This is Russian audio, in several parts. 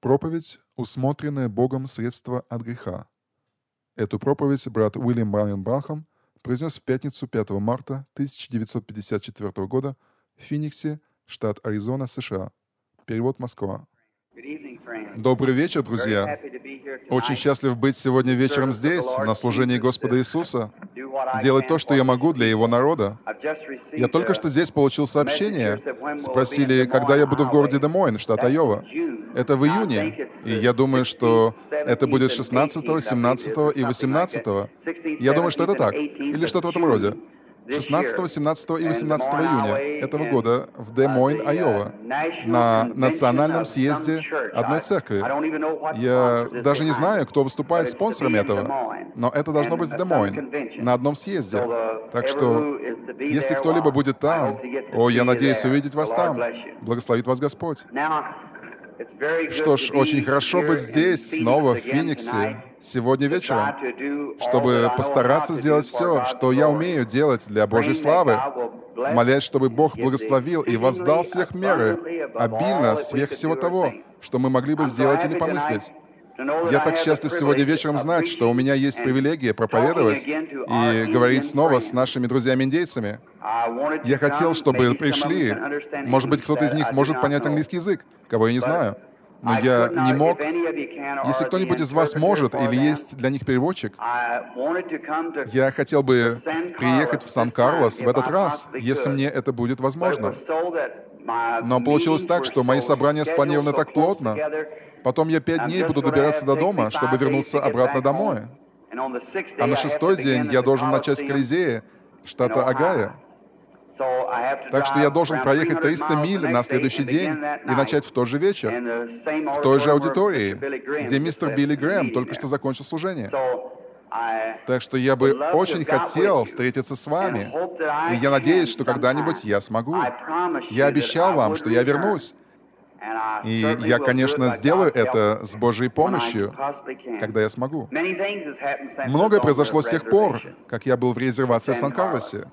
Проповедь «Усмотренное Богом средство от греха». Эту проповедь брат Уильям Брайан Бранхам произнес в пятницу 5 марта 1954 года в Финиксе, штат Аризона, США. Перевод Москва. Добрый вечер, друзья. Очень счастлив быть сегодня вечером здесь, на служении Господа Иисуса, делать то, что я могу для Его народа. Я только что здесь получил сообщение. Спросили, когда я буду в городе Де-Мойн, штат Айова. Это в июне, и я думаю, что это будет 16, 17 и 18. Я думаю, что это так, или что-то в этом роде. 16, 17 и 18 июня этого года в Де-Мойн, Айова, на национальном съезде одной церкви. Я даже не знаю, кто выступает спонсором этого, но это должно быть в Де-Мойн, на одном съезде. Так что, если кто-либо будет там, я надеюсь увидеть вас там. Благословит вас Господь. Что ж, очень хорошо быть здесь, снова в Финиксе, сегодня вечером, чтобы постараться сделать все, что я умею делать для Божьей славы, молясь, чтобы Бог благословил и воздал сверх меры, обильно, сверх всего того, что мы могли бы сделать или помыслить. Я так счастлив сегодня вечером знать, что у меня есть привилегия проповедовать и говорить снова с нашими друзьями-индейцами. Я хотел, чтобы пришли, может быть, кто-то из них может понять английский язык, кого я не знаю, но я не мог. Если кто-нибудь из вас может или есть для них переводчик, я хотел бы приехать в Сан-Карлос в этот раз, если мне это будет возможно. Но получилось так, что мои собрания спланированы так плотно. Потом я 5 дней буду добираться до дома, чтобы вернуться обратно домой. А на 6-й день я должен начать в Колизее, штата Огайо. Так что я должен проехать 300 миль на следующий день и начать в тот же вечер, в той же аудитории, где мистер Билли Грэм только что закончил служение. Так что я бы очень хотел встретиться с вами, и я надеюсь, что когда-нибудь я смогу. Я обещал вам, что я вернусь. И я, конечно, сделаю это с Божьей помощью, когда я смогу. Многое произошло с тех пор, как я был в резервации в Сан-Карлосе.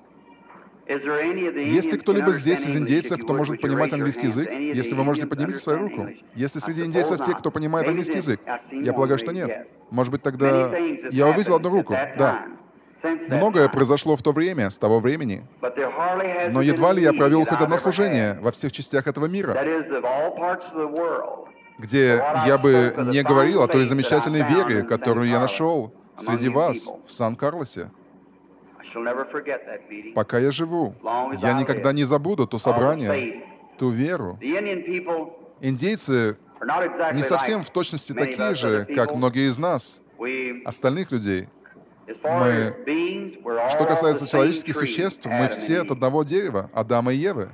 Есть ли кто-либо здесь из индейцев, кто может понимать английский язык? Если вы можете, поднимите свою руку. Есть ли среди индейцев те, кто понимает английский язык? Я полагаю, что нет. Может быть, тогда... Я увидел одну руку, да. Многое произошло в то время, с того времени. Но едва ли я провел хоть одно служение во всех частях этого мира, где я бы не говорил о той замечательной вере, которую я нашел среди вас в Сан-Карлосе. Пока я живу, я никогда не забуду то собрание, ту веру. Индейцы не совсем в точности такие же, как многие из нас, остальных людей. Что касается человеческих существ, мы все от одного дерева, Адама и Евы.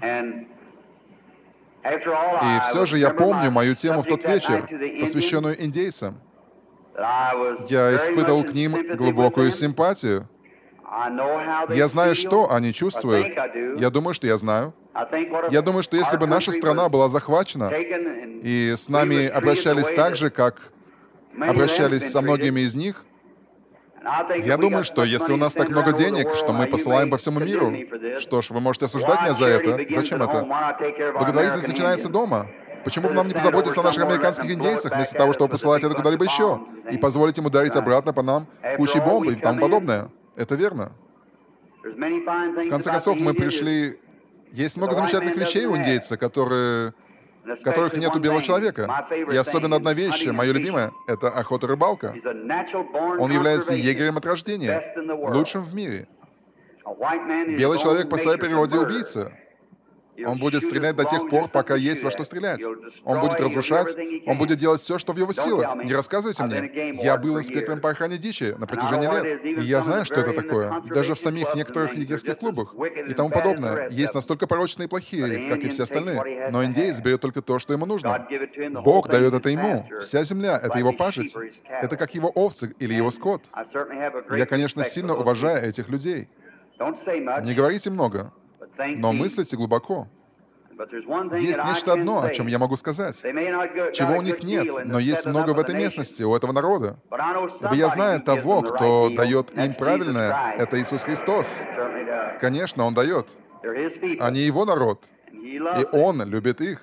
И все же я помню мою тему в тот вечер, посвященную индейцам. Я испытывал к ним глубокую симпатию. Я знаю, что они чувствуют. Я думаю, что я знаю. Я думаю, что если бы наша страна была захвачена, и с нами обращались так же, как обращались со многими из них, я думаю, что если у нас так много денег, что мы посылаем по всему миру, что ж, вы можете осуждать меня за это. Зачем это? Благотворительность начинается дома. Почему бы нам не позаботиться о наших американских индейцах, вместо того, чтобы посылать это куда-либо еще, и позволить им ударить обратно по нам кучей бомб и тому подобное? Это верно. В конце концов, мы пришли... Есть много замечательных вещей у индейца, которых нет у белого человека. И особенно одна вещь, моя любимая, это охота и рыбалка. Он является егерем от рождения, лучшим в мире. Белый человек по своей природе убийца. Он будет стрелять до тех пор, пока есть во что стрелять. Он будет разрушать, он будет делать все, что в его силах. Не рассказывайте мне. Я был инспектором по охране дичи на протяжении лет, и я знаю, что это такое. Даже в самих некоторых егерских клубах и тому подобное. Есть настолько порочные и плохие, как и все остальные. Но индеец берет только то, что ему нужно. Бог дает это ему. Вся земля — это его пажить. Это как его овцы или его скот. Я, конечно, сильно уважаю этих людей. Не говорите много, но мыслите глубоко. Есть нечто одно, о чем я могу сказать, чего у них нет, но есть много в этой местности, у этого народа. Ибо я знаю того, кто дает им правильное, это Иисус Христос. Конечно, Он дает. Они Его народ, и Он любит их.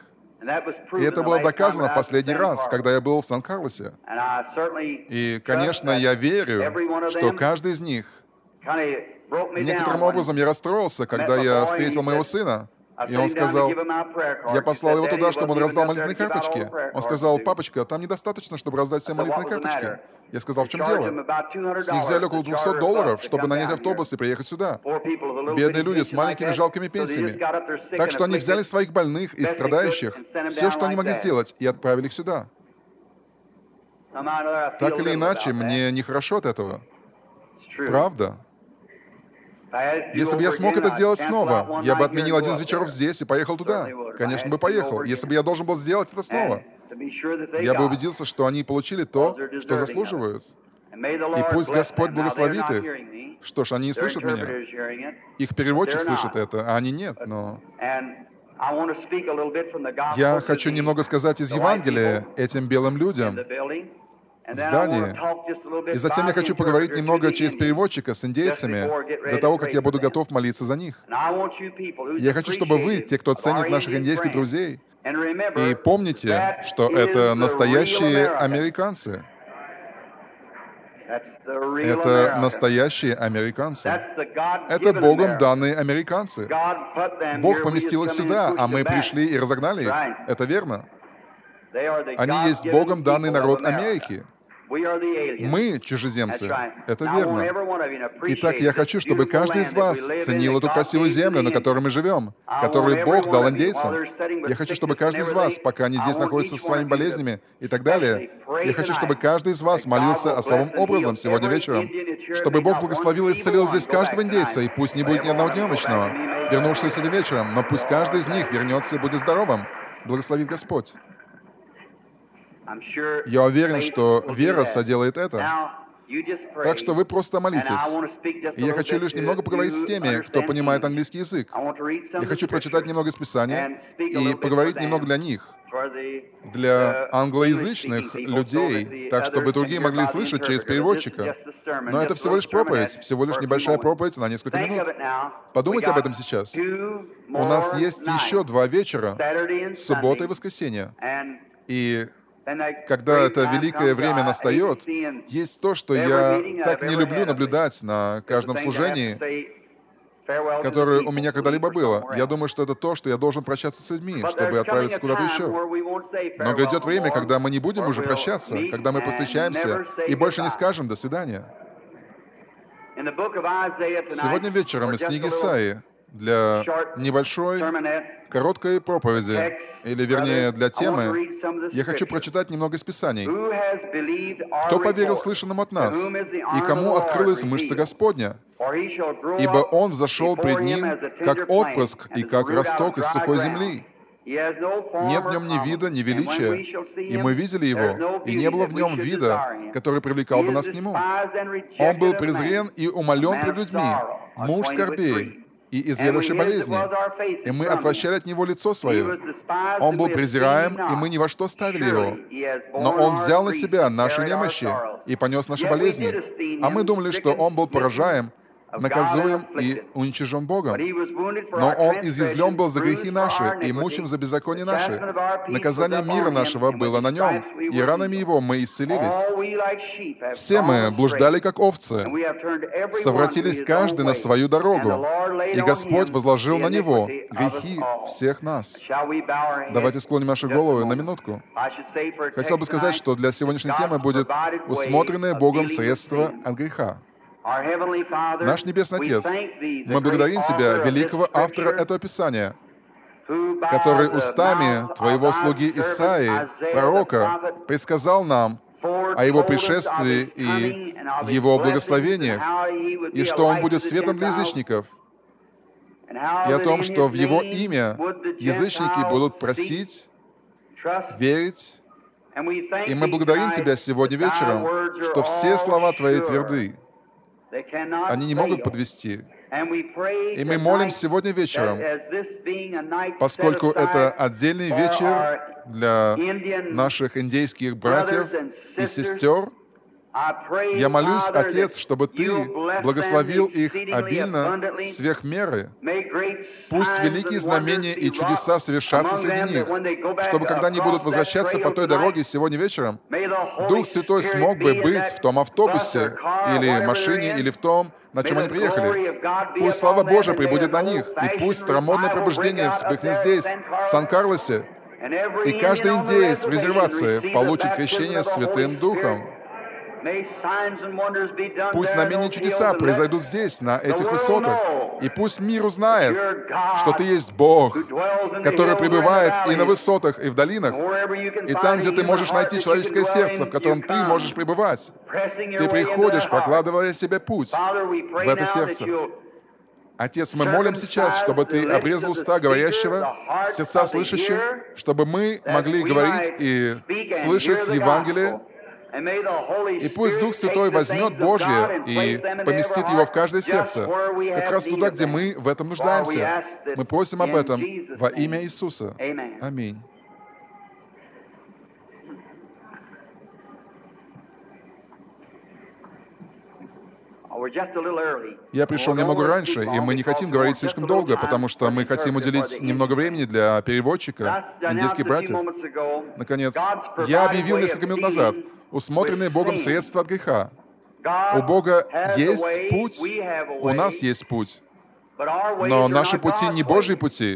И это было доказано в последний раз, когда я был в Сан-Карлосе. И, конечно, я верю, что каждый из них некоторым образом я расстроился, когда я встретил моего сына. И он сказал, я послал его туда, чтобы он раздал молитвенные карточки. Он сказал, папочка, там недостаточно, чтобы раздать все молитвенные карточки. Я сказал, в чем дело? С них взяли около $200, чтобы нанять автобус и приехать сюда. Бедные люди с маленькими жалкими пенсиями. Так что они взяли своих больных и страдающих, все, что они могли сделать, и отправили их сюда. Так или иначе, мне нехорошо от этого. Правда. Если бы я смог это сделать снова, я бы отменил один из вечеров здесь и поехал туда. Конечно бы поехал. Если бы я должен был сделать это снова, я бы убедился, что они получили то, что заслуживают. И пусть Господь благословит их. Что ж, они не слышат меня. Их переводчик слышит это, а они нет, но... Я хочу немного сказать из Евангелия этим белым людям в здании. И затем я хочу поговорить немного через переводчика с индейцами, до того, как я буду готов молиться за них. Я хочу, чтобы вы, те, кто ценит наших индейских друзей, и помните, что это настоящие американцы. Это настоящие американцы. Это Богом данные американцы. Бог поместил их сюда, а мы пришли и разогнали их. Это верно. Они есть Богом данный народ Америки. Мы чужеземцы. Это верно. Итак, я хочу, чтобы каждый из вас ценил эту красивую землю, на которой мы живем, которую Бог дал индейцам. Я хочу, чтобы каждый из вас, пока они здесь находятся со своими болезнями и так далее, я хочу, чтобы каждый из вас молился особым образом сегодня вечером, чтобы Бог благословил и исцелил здесь каждого индейца, и пусть не будет ни одного немощного, вернувшегося сегодня вечером, но пусть каждый из них вернется и будет здоровым. Благословит Господь. Я уверен, что вера соделает это. Так что вы просто молитесь. И я хочу лишь немного поговорить с теми, кто понимает английский язык. Я хочу прочитать немного из Писания и поговорить немного для них, для англоязычных людей, так, чтобы другие могли слышать через переводчика. Но это всего лишь проповедь, всего лишь небольшая проповедь на несколько минут. Подумайте об этом сейчас. У нас есть еще 2 вечера, суббота и воскресенье. И когда это великое время настает, есть то, что я так не люблю наблюдать на каждом служении, которое у меня когда-либо было. Я думаю, что это то, что я должен прощаться с людьми, чтобы отправиться куда-то еще. Но грядет время, когда мы не будем уже прощаться, когда мы повстречаемся и больше не скажем «до свидания». Сегодня вечером из книги Исаии для небольшой, короткой проповеди, или вернее для темы, я хочу прочитать немного из Писаний. «Кто поверил слышанному от нас, и кому открылась мышца Господня? Ибо Он взошел пред Ним, как отпрыск и как росток из сухой земли. Нет в Нем ни вида, ни величия, и мы видели Его, и не было в Нем вида, который привлекал бы нас к Нему. Он был презрен и умолен пред людьми, муж скорбей, и изведавший болезни, и мы отвращали от Него лицо Свое. Он был презираем, и мы ни во что ставили Его. Но Он взял на себя наши немощи и понес наши болезни. А мы думали, что Он был поражаем, наказуем и уничижен Богом. Но Он изъязвлен был за грехи наши и мучим за беззаконие наши. Наказание мира нашего было на Нем, и ранами Его мы исцелились. Все мы блуждали, как овцы, совратились каждый на свою дорогу, и Господь возложил на Него грехи всех нас». Давайте склоним наши головы на минутку. Хотел бы сказать, что для сегодняшней темы будет «Усмотренное Богом средство от греха». Наш Небесный Отец, мы благодарим Тебя, великого автора этого Писания, который устами Твоего слуги Исаии, пророка, предсказал нам о Его пришествии и Его благословениях, и что Он будет светом для язычников, и о том, что в Его имя язычники будут просить, верить. И мы благодарим Тебя сегодня вечером, что все слова Твои тверды, они не могут подвести. И мы молим сегодня вечером, поскольку это отдельный вечер для наших индейских братьев и сестер, Я молюсь, Отец, чтобы Ты благословил их обильно, сверх меры. Пусть великие знамения и чудеса совершатся среди них, чтобы, когда они будут возвращаться по той дороге сегодня вечером, Дух Святой смог бы быть в том автобусе, или машине, или в том, на чем они приехали. Пусть слава Божия прибудет на них, и пусть старомодное пробуждение вспыхнет здесь, в Сан-Карлосе, и каждый индеец в резервации получит крещение Святым Духом. Пусть знамения и чудеса произойдут здесь, на этих высотах. И пусть мир узнает, что Ты есть Бог, который пребывает и на высотах, и в долинах, и там, где Ты можешь найти человеческое сердце, в котором Ты можешь пребывать. Ты приходишь, прокладывая себе путь в это сердце. Отец, мы молим сейчас, чтобы Ты обрезал уста говорящего, сердца слышащих, чтобы мы могли говорить и слышать Евангелие. И пусть Дух Святой возьмет Божье и поместит его в каждое сердце, как раз туда, где мы в этом нуждаемся. Мы просим об этом во имя Иисуса. Аминь. Я пришел немного раньше, и мы не хотим говорить слишком долго, потому что мы хотим уделить немного времени для переводчика, индейских братьев. Наконец, я объявил несколько минут назад усмотренные Богом средства от греха. У Бога есть путь, у нас есть путь, но наши пути не Божьи пути.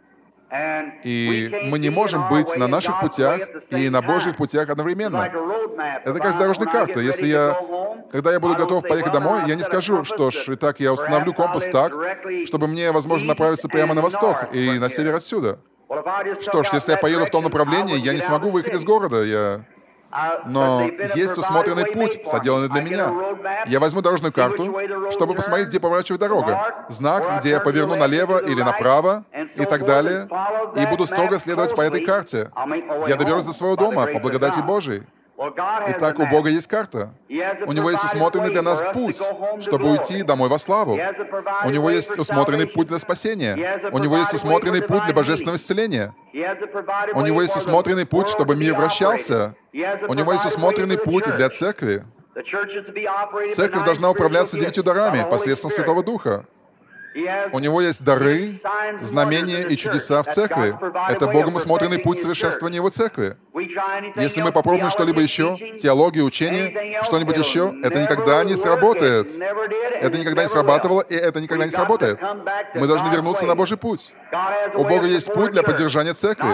И мы не можем быть на наших путях и на Божьих путях одновременно. Это как с дорожной картой. Когда я буду готов поехать домой, я не скажу, что ж, итак, я установлю компас так, чтобы мне, возможно, направиться прямо на восток и на север отсюда. Что ж, если я поеду в том направлении, я не смогу выехать из города. Но есть усмотренный путь, соделанный для меня. Я возьму дорожную карту, чтобы посмотреть, где поворачивает дорога. Знак, где я поверну налево или направо, и так далее. И буду строго следовать по этой карте. Я доберусь до своего дома по благодати Божией. Итак, у Бога есть карта. У Него есть усмотренный для нас путь, чтобы уйти домой во славу. У Него есть усмотренный путь для спасения. У Него есть усмотренный путь для божественного исцеления. У Него есть усмотренный путь, чтобы мир вращался. У Него есть усмотренный путь для церкви. Церковь должна управляться 9 дарами посредством Святого Духа. У Него есть дары, знамения и чудеса в церкви. Это Богом усмотренный путь совершенствования Его церкви. Если мы попробуем что-либо еще, теологию, учение, что-нибудь еще, это никогда не сработает. Это никогда не срабатывало, и это никогда не сработает. Мы должны вернуться на Божий путь. У Бога есть путь для поддержания церкви.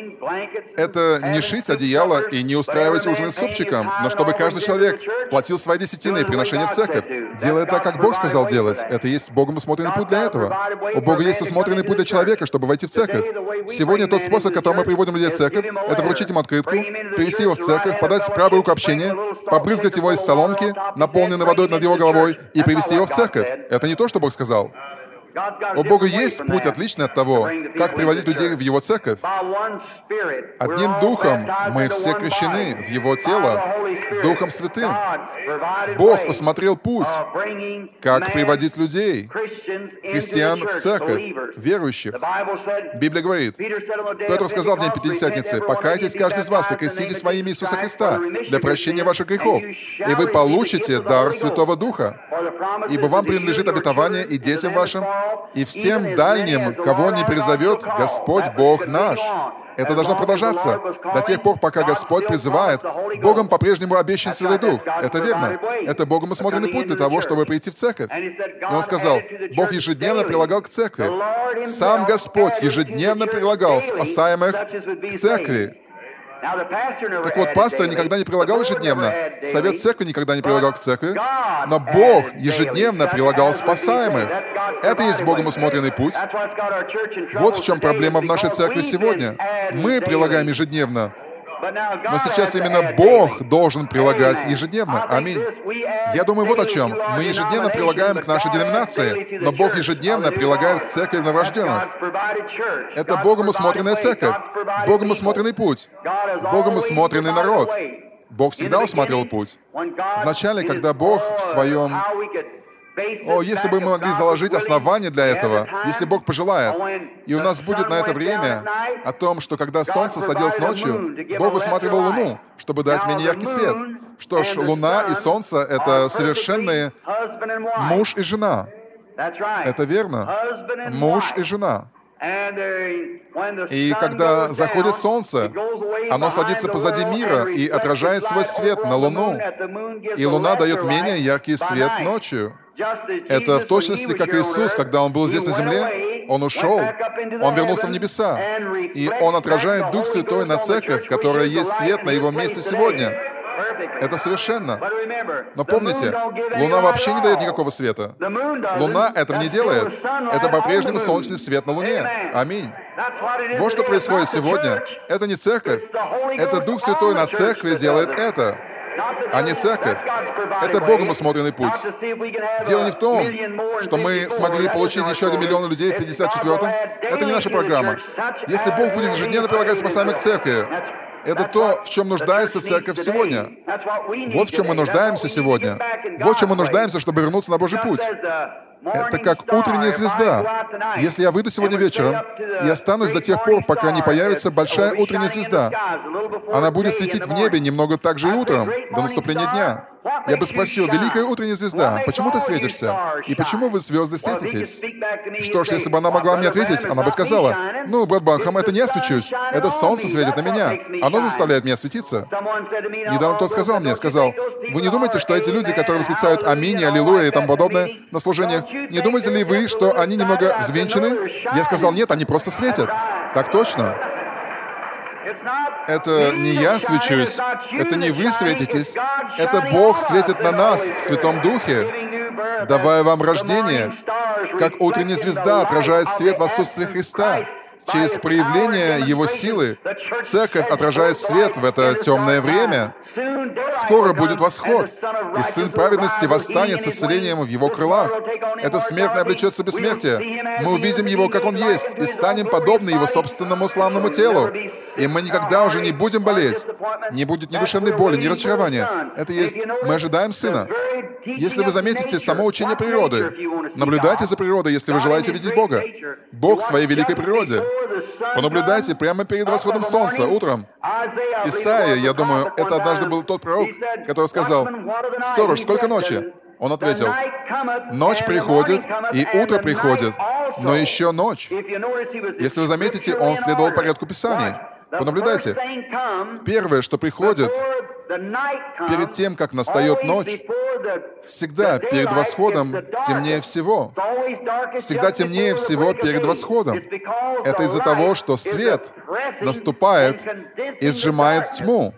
Это не шить одеяло и не устраивать ужины с супчиком, но чтобы каждый человек платил свои десятины и приношения в церковь, делая так, как Бог сказал делать. Это есть Богом усмотренный путь для этого. У Бога есть усмотренный путь для человека, чтобы войти в церковь. Сегодня тот способ, которым мы приводим людей в церковь, это вручить им открытку, привести его в церковь, подать правую руку общения, побрызгать его из солонки, наполненной водой над его головой, и привести его в церковь. Это не то, что Бог сказал. У Бога есть путь, отличный от того, как приводить людей в Его церковь. Одним Духом мы все крещены в Его тело, Духом Святым. Бог усмотрел путь, как приводить людей, христиан в церковь, верующих. Библия говорит, Петр сказал в день Пятидесятницы, «Покайтесь каждый из вас и креститесь во имя Иисуса Христа для прощения ваших грехов, и вы получите дар Святого Духа, ибо вам принадлежит обетование и детям вашим, и всем дальним, кого не призовет Господь Бог наш». Это должно продолжаться до тех пор, пока Господь призывает. Богом по-прежнему обещан Святой Дух. Это верно. Это Богом усмотренный путь для того, чтобы прийти в церковь. И Он сказал, Бог ежедневно прилагал к церкви. Сам Господь ежедневно прилагал спасаемых к церкви. Так вот, пастор никогда не прилагал ежедневно, совет церкви никогда не прилагал к церкви, но Бог ежедневно прилагал спасаемых. Это есть Богом усмотренный путь. Вот в чем проблема в нашей церкви сегодня. Мы прилагаем ежедневно, но сейчас именно Бог должен прилагать ежедневно. Аминь. Я думаю, вот о чем. Мы ежедневно прилагаем к нашей деноминации, но Бог ежедневно прилагает к церкви новорожденных. Это Богом усмотренная церковь, Богом усмотренный путь, Богом усмотренный народ. Бог всегда усматривал путь. Вначале, когда Бог в своем О, если бы мы могли заложить основание для этого, если Бог пожелает, и у нас будет на это время о том, что когда солнце садилось ночью, Бог высматривал луну, чтобы дать менее яркий свет. Что ж, луна и солнце — это совершенные муж и жена. Это верно. Муж и жена. И когда заходит солнце, оно садится позади мира и отражает свой свет на луну. И луна дает менее яркий свет ночью. Это в точности, как Иисус, когда Он был здесь на земле, Он ушел, Он вернулся в небеса, и Он отражает Дух Святой на церковь, которая есть свет на Его месте сегодня. Это совершенно. Но помните, Луна вообще не дает никакого света. Луна этого не делает. Это по-прежнему солнечный свет на Луне. Аминь. Вот что происходит сегодня. Это не церковь. Это Дух Святой на церкви делает это, а не церковь. Это Богом усмотренный путь. Дело не в том, что мы смогли получить еще 1 миллион людей в 54-м. Это не наша программа. Если Бог будет ежедневно прилагать спасаемых к церкви, это то, в чем нуждается церковь сегодня. Вот в чем мы нуждаемся сегодня. Вот в чем мы нуждаемся, чтобы вернуться на Божий путь. Это как утренняя звезда. Если я выйду сегодня вечером и останусь до тех пор, пока не появится большая утренняя звезда, она будет светить в небе немного так же и утром, до наступления дня. Я бы спросил: великая утренняя звезда, почему ты светишься? И почему вы, звезды, светитесь? Что ж, если бы она могла мне ответить, она бы сказала: ну, брат Банхам, это не я свечусь, это солнце светит на меня. Оно заставляет меня светиться. Недавно кто-то сказал мне, вы не думаете, что эти люди, которые восклицают «Аминь», «Аллилуйя» и тому подобное на служениях, не думаете ли вы, что они немного взвинчены? Я сказал: нет, они просто светят. Так точно. Это не я свечусь, это не вы светитесь, это Бог светит на нас в Святом Духе, давая вам рождение, как утренняя звезда отражает свет в отсутствии Христа. Через проявление Его силы церковь отражает свет в это темное время. Скоро будет восход, и Сын праведности восстанет с исцелением в Его крылах. Эта смерть облечется бессмертие. Мы увидим Его, как Он есть, и станем подобны Его собственному славному телу. И мы никогда уже не будем болеть. Не будет ни душевной боли, ни разочарования. Это есть, мы ожидаем Сына. Если вы заметите само учение природы, наблюдайте за природой, если вы желаете видеть Бога. Бог в своей великой природе. Понаблюдайте прямо перед восходом солнца, утром. Исаия, я думаю, это однажды был тот пророк, который сказал: «Сторож, сколько ночи?» Он ответил: «Ночь приходит, и утро приходит, но еще ночь». Если вы заметите, он следовал порядку Писаний. Понаблюдайте. Первое, что приходит перед тем, как настает ночь, всегда перед восходом темнее всего. Всегда темнее всего перед восходом. Это из-за того, что свет наступает и сжимает тьму.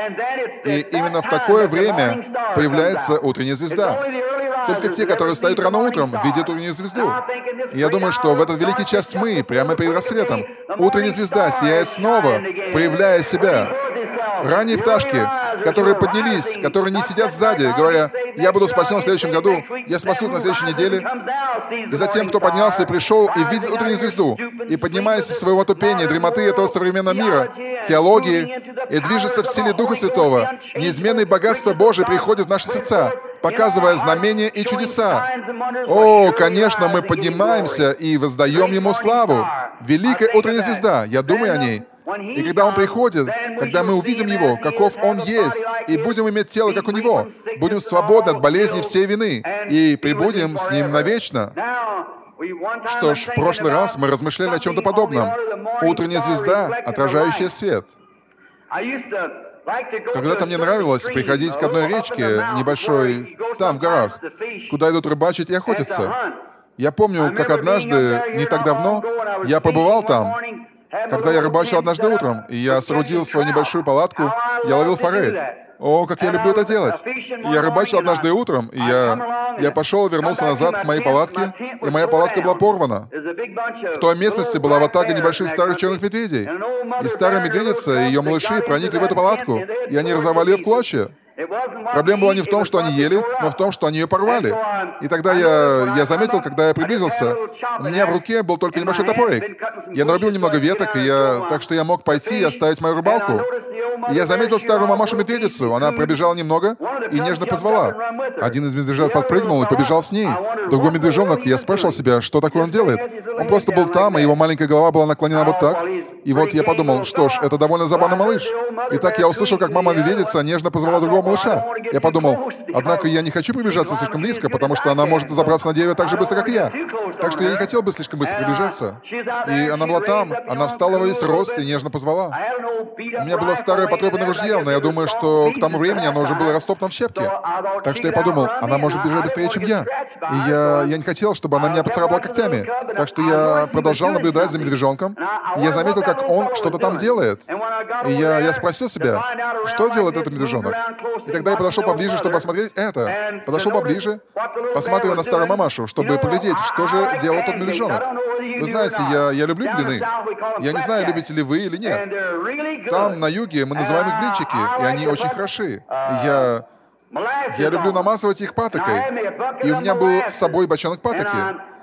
И именно в такое время появляется утренняя звезда. Только те, которые встают рано утром, видят утреннюю звезду. И я думаю, что в этот великий час тьмы, прямо перед рассветом, утренняя звезда сияет снова, проявляя себя. Ранние пташки, которые поднялись, которые не сидят сзади, говоря: «Я буду спасен в следующем году, я спасусь на следующей неделе». И затем, кто поднялся и пришел и видит утреннюю звезду, и поднимаясь из своего тупения, дремоты этого современного мира, теологии, и движется в силе Духа Святого, неизменное богатство Божие приходит в наши сердца, показывая знамения и чудеса. О, конечно, мы поднимаемся и воздаем Ему славу. Великая утренняя звезда, я думаю о ней. И когда Он приходит, когда мы увидим Его, каков Он есть, и будем иметь тело, как у Него, будем свободны от болезни всей вины, и прибудем с Ним навечно. Что ж, в прошлый раз мы размышляли о чем-то подобном. Утренняя звезда, отражающая свет. Когда-то мне нравилось приходить к одной речке небольшой, там, в горах, куда идут рыбачить и охотиться. Я помню, как однажды, не так давно, я побывал там, когда я рыбачил однажды утром, и я соорудил свою небольшую палатку, я ловил форель. О, как я люблю это делать! Я рыбачил однажды утром, и я пошел и вернулся назад к моей палатке, и моя палатка была порвана. В той местности была ватага небольших старых черных медведей. И старая медведица и ее малыши проникли в эту палатку, и они разорвали ее в клочья. Проблема была не в том, что они ели, но в том, что они ее порвали. И тогда я заметил, когда я приблизился, у меня в руке был только небольшой топорик. Я нарубил немного веток, так что я мог пойти и оставить мою рыбалку. И я заметил старую мамашу-медведицу. Она пробежала немного и нежно позвала. Один из медвежат подпрыгнул и побежал с ней. Другой медвежонок, я спрашивал себя, что такое он делает. Он просто был там, и его маленькая голова была наклонена вот так. И вот я подумал, что ж, это довольно забавный малыш. И так я услышал, как мама-медведица нежно позвала другого малыша. Я подумал, однако я не хочу приближаться слишком близко, потому что она может забраться на дерево так же быстро, как и я. Так что я не хотел бы слишком быстро приближаться. И она была там, она встала во весь рост и нежно позвала. У меня было старое потрепанное ружье, но я думаю, что к тому времени оно уже было растоптано в щепки. Так что я подумал, она может бежать быстрее, чем я. И я не хотел, чтобы она меня поцарапала когтями. Так что я продолжал наблюдать за медвежонком. И я заметил, как он что-то там делает. И я спросил себя, что делает этот медвежонок? И тогда я подошел поближе, чтобы посмотреть это. Подошел поближе, посмотрел на старую мамашу, чтобы поглядеть, что же делал тот медвежонок. Вы знаете, я люблю блины. Я не знаю, любите ли вы или нет. Там, на юге, мы называем их блинчики, и они очень хороши. Я люблю намазывать их патокой. И у меня был с собой бочонок патоки.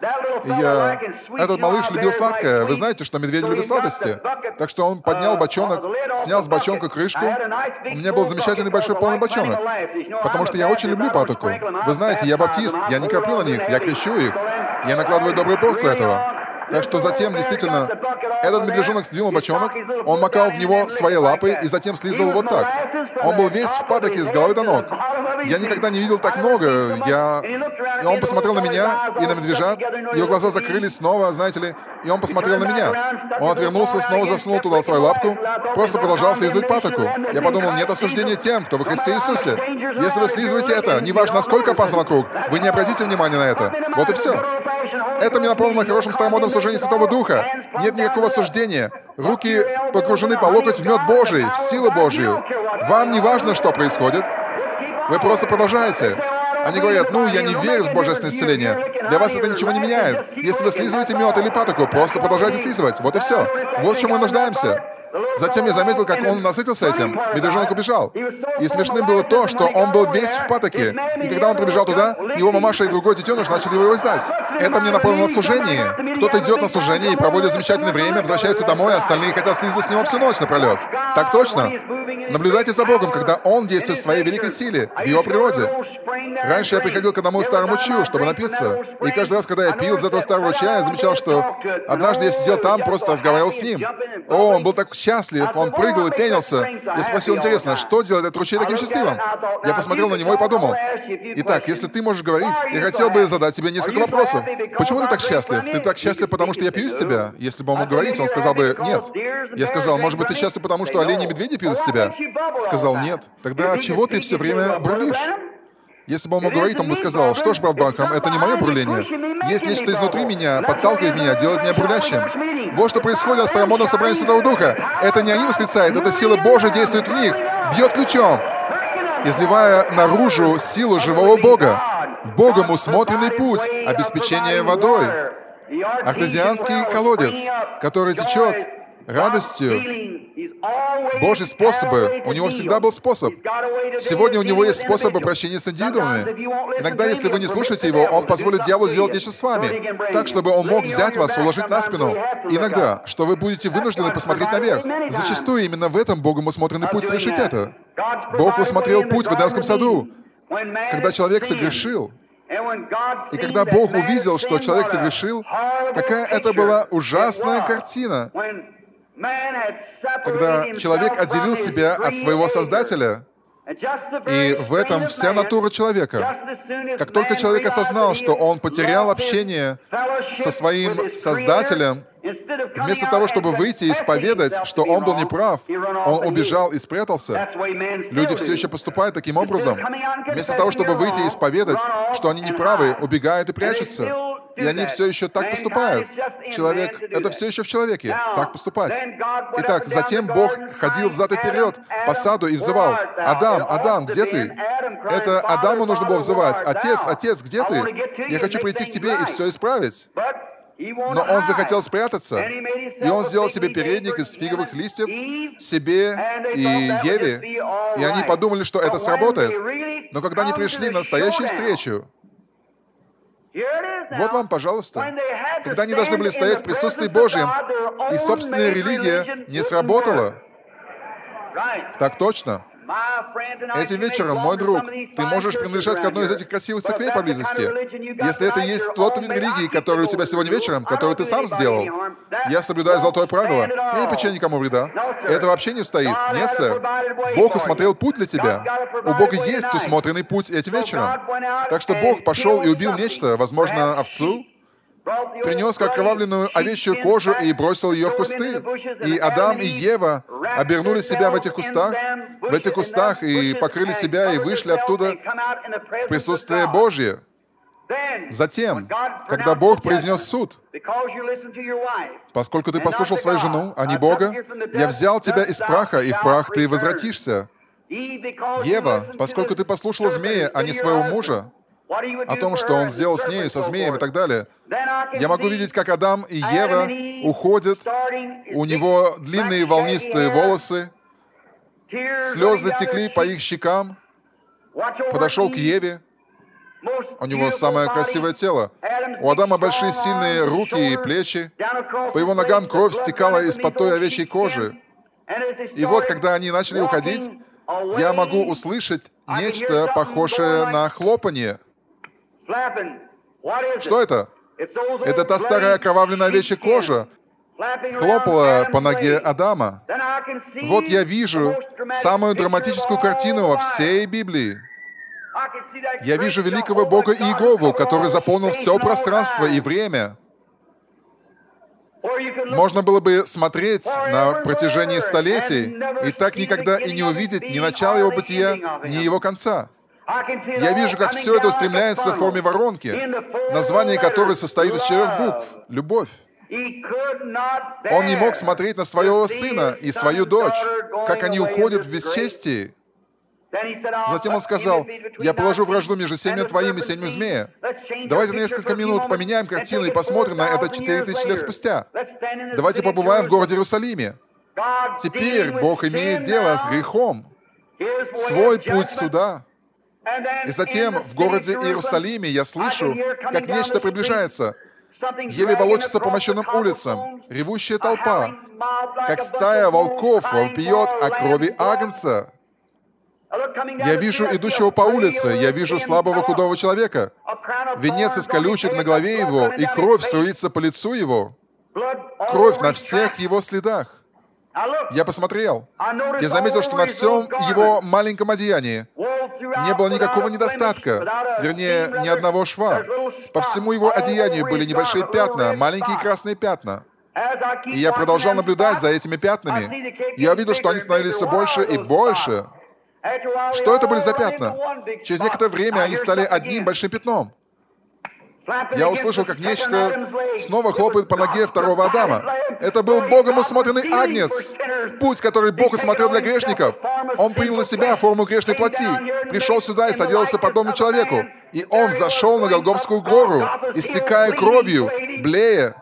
Этот малыш любил сладкое. Вы знаете, что медведи любят сладости. Так что он поднял бочонок, снял с бочонка крышку. У меня был замечательный большой полный бочонок. Потому что я очень люблю патоку. Вы знаете, я баптист, я не коплю на них, я крещу их. Я накладываю добрую порцию этого. Так что затем, действительно, этот медвежонок сдвинул бочонок, он макал в него свои лапы и затем слизал вот так. Он был весь в патоке с головы до ног. Я никогда не видел так много. И он посмотрел на меня и на медвежат. Его глаза закрылись снова, знаете ли, и он посмотрел на меня. Он отвернулся, снова засунул туда свою лапку, просто продолжал слизывать патоку. Я подумал, нет осуждения тем, кто во Христе Иисусе. Если вы слизываете это, неважно, насколько опасно вокруг, вы не обратите внимания на это. Вот и все. Это мне напомнило о хорошем старомодном служении Святого Духа. Нет никакого осуждения. Руки погружены по локоть в мед Божий, в силу Божию. Вам не важно, что происходит. Вы просто продолжаете. Они говорят, я не верю в божественное исцеление. Для вас это ничего не меняет. Если вы слизываете мед или патоку, просто продолжайте слизывать. Вот и все. Вот в чем мы нуждаемся. Затем я заметил, как он насытился этим. Медвежонок убежал. И смешным было то, что он был весь в патоке. И когда он прибежал туда, его мамаша и другой детеныш начали его вязать. Это мне напомнило служение. Кто-то идет на служение и проводит замечательное время, возвращается домой, а остальные хотят слизать с него всю ночь напролет. Так точно. Наблюдайте за Богом, когда Он действует в своей великой силе, в Его природе. Раньше я приходил к одному старому ручью, чтобы напиться. И каждый раз, когда я пил из этого старого ручья, я замечал, что однажды я сидел там, просто разговаривал с ним. О, он был так счастлив, он прыгал и пенился. Я спросил, интересно, что делает этот ручей таким счастливым? Я посмотрел на него и подумал, итак, если ты можешь говорить, я хотел бы задать тебе несколько вопросов. Почему ты так счастлив? Ты так счастлив, потому что я пью из тебя? Если бы он мог говорить, он сказал бы, нет. Я сказал, может быть, ты счастлив, потому что олени и медведи пьют из тебя? Сказал, нет. Тогда чего ты все время бурлишь? Если бы он мог говорить, он бы сказал, что ж, брат Бранхам, это не мое бурление. Есть нечто изнутри меня, подталкивает меня, делает меня бурлящим. Вот что происходит в старомодном собрании Святого Духа. Это не они восклицают, это сила Божия действует в них, бьет ключом, изливая наружу силу живого Бога. Богом усмотренный путь, обеспечение водой. Артезианский колодец, который течет радостью. Божьи способы. У него всегда был способ. Сегодня у него есть способ обращения с индивидуумами. Иногда, если вы не слушаете его, он позволит дьяволу сделать нечто с вами, так, чтобы он мог взять вас, уложить на спину. Иногда, что вы будете вынуждены посмотреть наверх. Зачастую именно в этом Богом усмотренный путь совершить это. Бог усмотрел путь в Эдемском саду, когда человек согрешил. И когда Бог увидел, что человек согрешил, какая это была ужасная картина. Когда человек отделил себя от своего Создателя, и в этом вся натура человека. Как только человек осознал, что он потерял общение со своим Создателем, вместо того, чтобы выйти и исповедать, что он был неправ, он убежал и спрятался. Люди все еще поступают таким образом. Вместо того, чтобы выйти и исповедать, что они неправы, убегают и прячутся. И они все еще так поступают. Человек — это все еще в человеке, так поступать. Итак, затем Бог ходил взад и вперед по саду и взывал: «Адам, Адам, где ты?» Это Адаму нужно было взывать: «Отец, Отец, где ты? Я хочу прийти к тебе и все исправить». Но он захотел спрятаться, и он сделал себе передник из фиговых листьев, себе и Еве, и они подумали, что это сработает. Но когда они пришли на настоящую встречу, вот вам, пожалуйста, когда они должны были стоять в присутствии Божьем, и собственная религия не сработала. Так точно. Этим вечером, мой друг, ты можешь принадлежать к одной из этих красивых церквей поблизости. Если это есть тот вид религии, который у тебя сегодня вечером, который ты сам сделал, я соблюдаю золотое правило, я не причиню никому вреда. Это вообще не стоит. Нет, сэр. Бог усмотрел путь для тебя. У Бога есть усмотренный путь этим вечером. Так что Бог пошел и убил нечто, возможно, овцу, принес как окровавленную овечью кожу и бросил ее в кусты. И Адам и Ева обернули себя в этих кустах и покрыли себя и вышли оттуда в присутствие Божье. Затем, когда Бог произнес суд, поскольку ты послушал свою жену, а не Бога, я взял тебя из праха, и в прах ты возвратишься. Ева, поскольку ты послушала змея, а не своего мужа, о том, что он сделал с нею, со змеем и так далее, я могу видеть, как Адам и Ева уходят, у него длинные волнистые волосы, слезы текли по их щекам, подошел к Еве, у него самое красивое тело. У Адама большие сильные руки и плечи, по его ногам кровь стекала из-под той овечьей кожи. И вот, когда они начали уходить, я могу услышать нечто похожее на хлопанье. Что это? Это та старая окровавленная овечья кожа хлопала по ноге Адама. Вот я вижу самую драматическую картину во всей Библии. Я вижу великого Бога Иегову, который заполнил все пространство и время. Можно было бы смотреть на протяжении столетий и так никогда и не увидеть ни начала его бытия, ни его конца. Я вижу, как все это устремляется в форме воронки, название которой состоит из 4 букв — «Любовь». Он не мог смотреть на своего сына и свою дочь, как они уходят в бесчестие. Затем он сказал: «Я положу вражду между семенем твоим и семенем змея». Давайте на несколько минут поменяем картину и посмотрим на это 4000 лет спустя. Давайте побываем в городе Иерусалиме. Теперь Бог имеет дело с грехом, свой путь суда. И затем в городе Иерусалиме я слышу, как нечто приближается. Еле волочится по мощенным улицам, ревущая толпа, как стая волков вопиет о крови агнца. Я вижу идущего по улице, я вижу слабого худого человека, венец из колючек на голове его, и кровь струится по лицу его, кровь на всех его следах. Я посмотрел, я заметил, что на всем его маленьком одеянии не было никакого недостатка, вернее, ни одного шва. По всему его одеянию были небольшие пятна, маленькие красные пятна. И я продолжал наблюдать за этими пятнами. Я увидел, что они становились все больше и больше. Что это были за пятна? Через некоторое время они стали одним большим пятном. Я услышал, как нечто снова хлопает по ноге второго Адама. Это был Богом усмотренный агнец. Путь, который Бог усмотрел для грешников. Он принял на себя форму грешной плоти, пришел сюда и соделался подобным человеку. И Он взошел на Голгофскую гору, истекая кровью, блея.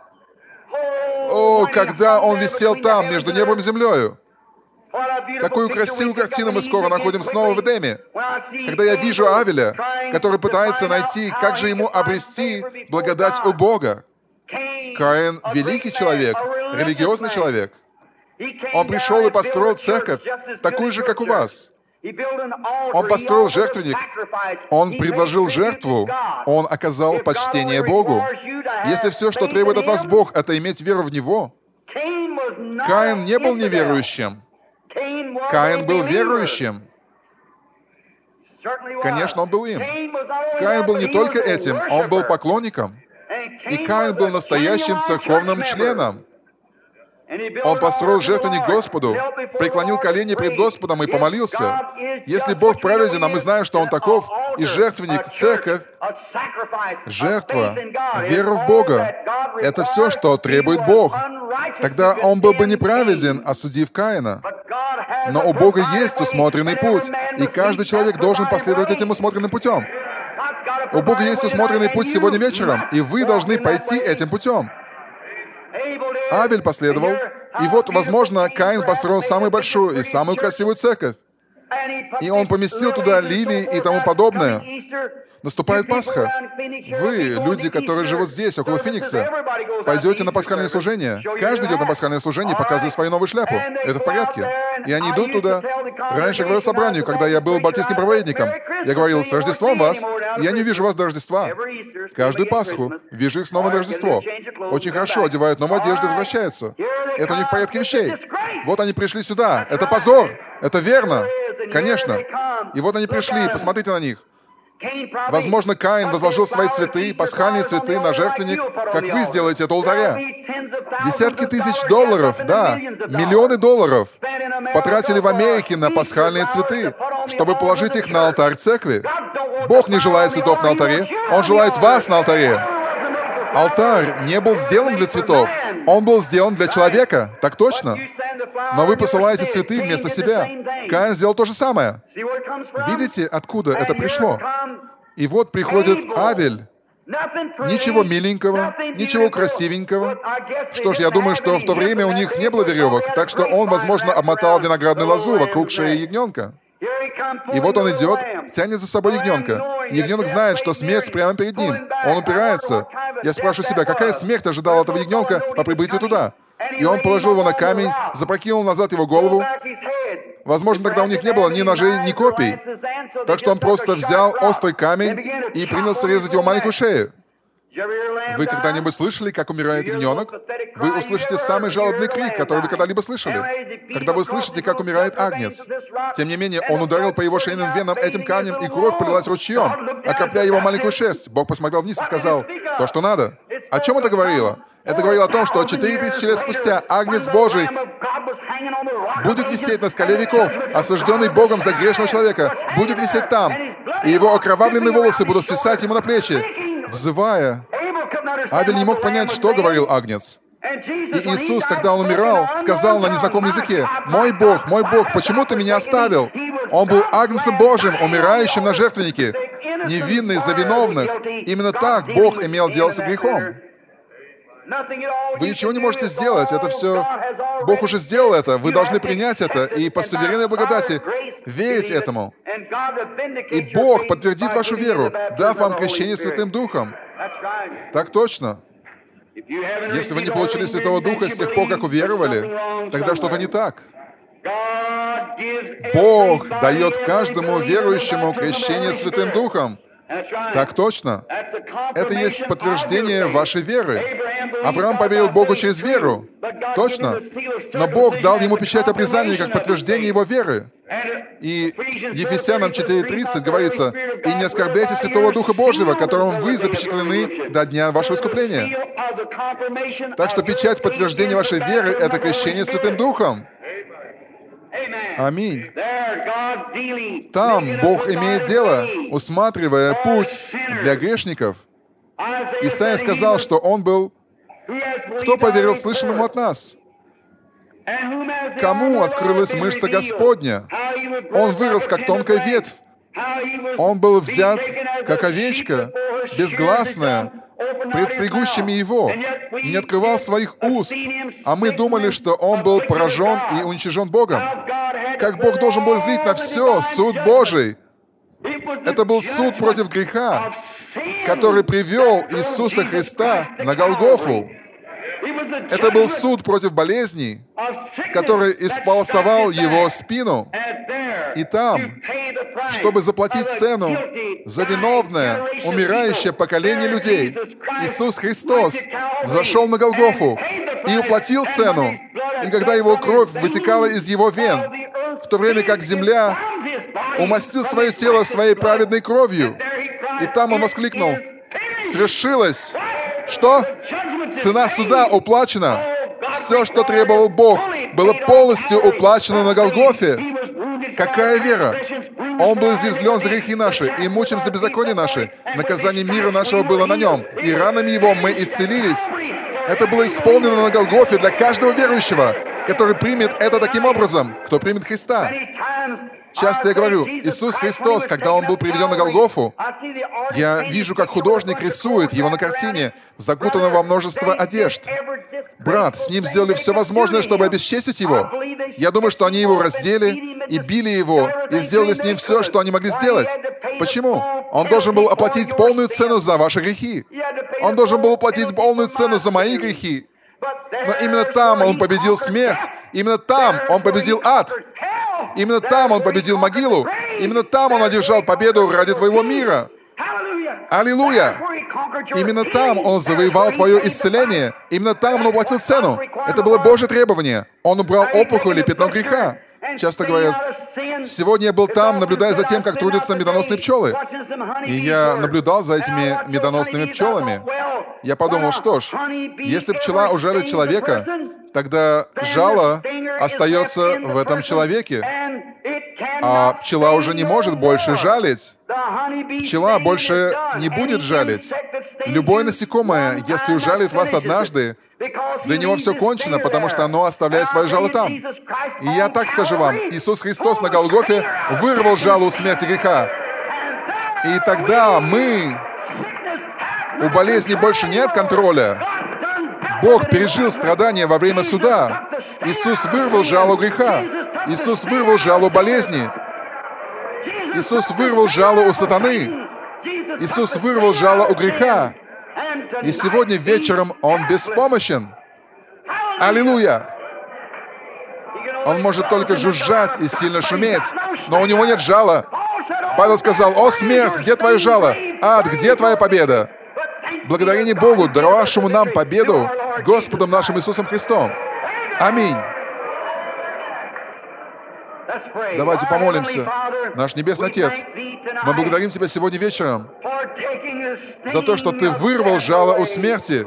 О, когда Он висел там, между небом и землею. Какую красивую картину мы скоро находим снова в Эдеме. Когда я вижу Авеля, который пытается найти, как же ему обрести благодать у Бога. Каин — великий человек, религиозный человек. Он пришел и построил церковь, такую же, как у вас. Он построил жертвенник, он предложил жертву, он оказал почтение Богу. Если все, что требует от вас Бог, это иметь веру в Него, Каин не был неверующим. Каин был верующим. Конечно, он был им. Каин был не только этим, он был поклонником. И Каин был настоящим церковным членом. Он построил жертвенник Господу, преклонил колени пред Господом и помолился. Если Бог праведен, а мы знаем, что Он таков, и жертвенник, церковь, жертва, вера в Бога — это все, что требует Бог. Тогда Он был бы неправеден, осудив Каина. Но у Бога есть усмотренный путь, и каждый человек должен последовать этим усмотренным путем. У Бога есть усмотренный путь сегодня вечером, и вы должны пойти этим путем. Авель последовал, и вот, возможно, Каин построил самую большую и самую красивую церковь. И Он поместил туда лилии и тому подобное. Наступает Пасха. Вы, люди, которые живут здесь, около Финикса, пойдете на пасхальное служение. Каждый идет на пасхальное служение, показывая свою новую шляпу. Это в порядке. И они идут туда. Раньше я говорил собранию, когда я был баптистским проповедником. Я говорил: «С Рождеством вас!» Я не вижу вас до Рождества. Каждую Пасху вижу их снова на Рождество. Очень хорошо, одевают новую одежду и возвращаются. Это не в порядке вещей. Вот они пришли сюда. Это позор. Это верно. Конечно. И вот они пришли. Посмотрите на них. Возможно, Каин возложил свои цветы, пасхальные цветы на жертвенник, как вы сделаете это у алтаря. Десятки тысяч долларов, да, миллионы долларов потратили в Америке на пасхальные цветы, чтобы положить их на алтарь церкви. Бог не желает цветов на алтаре, Он желает вас на алтаре. Алтарь не был сделан для цветов, он был сделан для человека, так точно. Но вы посылаете цветы вместо себя. Каин сделал то же самое. Видите, откуда это пришло? И вот приходит Авель. Ничего миленького, ничего красивенького. Что ж, я думаю, что в то время у них не было веревок, так что он, возможно, обмотал виноградную лозу вокруг шеи ягненка. И вот он идет, тянет за собой ягненка. Ягненок знает, что смерть прямо перед ним. Он упирается. Я спрашиваю себя, какая смерть ожидала этого ягненка по прибытии туда? И он положил его на камень, запрокинул назад его голову. Возможно, тогда у них не было ни ножей, ни копий. Так что он просто взял острый камень и принялся резать его маленькую шею. Вы когда-нибудь слышали, как умирает ягненок? Вы услышите самый жалобный крик, который вы когда-либо слышали, когда вы слышите, как умирает агнец. Тем не менее, он ударил по его шейным венам этим камнем, и кровь полилась ручьем, окропляя его маленькую шерсть. Бог посмотрел вниз и сказал: «То, что надо». О чем это говорило? Это говорило о том, что 4000 лет спустя Агнец Божий будет висеть на скале веков, осужденный Богом за грешного человека, будет висеть там, и его окровавленные волосы будут свисать ему на плечи, взывая. Авель не мог понять, что говорил Агнец. И Иисус, когда Он умирал, сказал на незнакомом языке: мой Бог, почему Ты меня оставил?» Он был Агнцем Божьим, умирающим на жертвеннике, невинный за виновных. Именно так Бог имел дело с грехом. Вы ничего не можете сделать, это все... Бог уже сделал это, вы должны принять это и по суверенной благодати верить этому. И Бог подтвердит вашу веру, дав вам крещение Святым Духом. Так точно. Если вы не получили Святого Духа с тех пор, как уверовали, тогда что-то не так. Бог дает каждому верующему крещение Святым Духом. Так точно. Это есть подтверждение вашей веры. Авраам поверил Богу через веру. Точно. Но Бог дал ему печать обрезания как подтверждение его веры. И Ефесянам 4:30 говорится: «И не оскорбляйте Святого Духа Божьего, которым вы запечатлены до дня вашего искупления». Так что печать подтверждения вашей веры — это крещение Святым Духом. Аминь. Там Бог имеет дело, усматривая путь для грешников. Исайя сказал, что он был... Кто поверил слышанному от нас? Кому открылась мышца Господня? Он вырос, как тонкая ветвь. Он был взят, как овечка, безгласная, пред стригущими его, не открывал своих уст, а мы думали, что он был поражен и уничижен Богом. Как Бог должен был злить на все суд Божий. Это был суд против греха, который привел Иисуса Христа на Голгофу. Это был суд против болезней, который исполосовал его спину. И там, чтобы заплатить цену за виновное, умирающее поколение людей, Иисус Христос взошел на Голгофу и уплатил цену. И когда его кровь вытекала из его вен, в то время как земля умастил свое тело своей праведной кровью, и там он воскликнул: «Свершилось!» Что? Цена суда уплачена. Все, что требовал Бог, было полностью уплачено на Голгофе. Какая вера? Он был изъязвлен за грехи наши и мучим за беззаконие наши. Наказание мира нашего было на нем, и ранами его мы исцелились. Это было исполнено на Голгофе для каждого верующего, который примет это таким образом, кто примет Христа. Часто я говорю: Иисус Христос, когда Он был приведен на Голгофу, я вижу, как художник рисует Его на картине, закутанного во множество одежд. Брат, с Ним сделали все возможное, чтобы обесчестить Его. Я думаю, что они Его раздели, и били его, и сделали с ним все, что они могли сделать. Почему? Он должен был оплатить полную цену за ваши грехи. Он должен был оплатить полную цену за мои грехи. Но именно там он победил смерть. Именно там он победил ад. Именно там он победил могилу. Именно там он одержал победу ради твоего мира. Аллилуйя! Именно там он завоевал твое исцеление. Именно там он уплатил цену. Это было Божье требование. Он убрал опухоль и пятно греха. Часто говорят, сегодня я был там, наблюдая за тем, как трудятся медоносные пчелы. И я наблюдал за этими медоносными пчелами. Я подумал, что ж, если пчела ужалит человека, тогда жало остается в этом человеке. А пчела уже не может больше жалить. Пчела больше не будет жалить. Любое насекомое, если ужалит вас однажды, для него все кончено, потому что оно оставляет свое жало там. И я так скажу вам, Иисус Христос на Голгофе вырвал жало у смерти греха. И тогда у болезни больше нет контроля. Бог пережил страдания во время суда. Иисус вырвал жало греха. Иисус вырвал жало болезни. Иисус вырвал жало у сатаны. Иисус вырвал жало у греха. И сегодня вечером Он беспомощен. Аллилуйя! Он может только жужжать и сильно шуметь, но у Него нет жала. Павел сказал: «О, смерть, где твое жало? Ад, где твоя победа?» Благодарение Богу, даровавшему нам победу Господом нашим Иисусом Христом. Аминь. Давайте помолимся. Наш Небесный Отец, мы благодарим Тебя сегодня вечером за то, что Ты вырвал жало у смерти.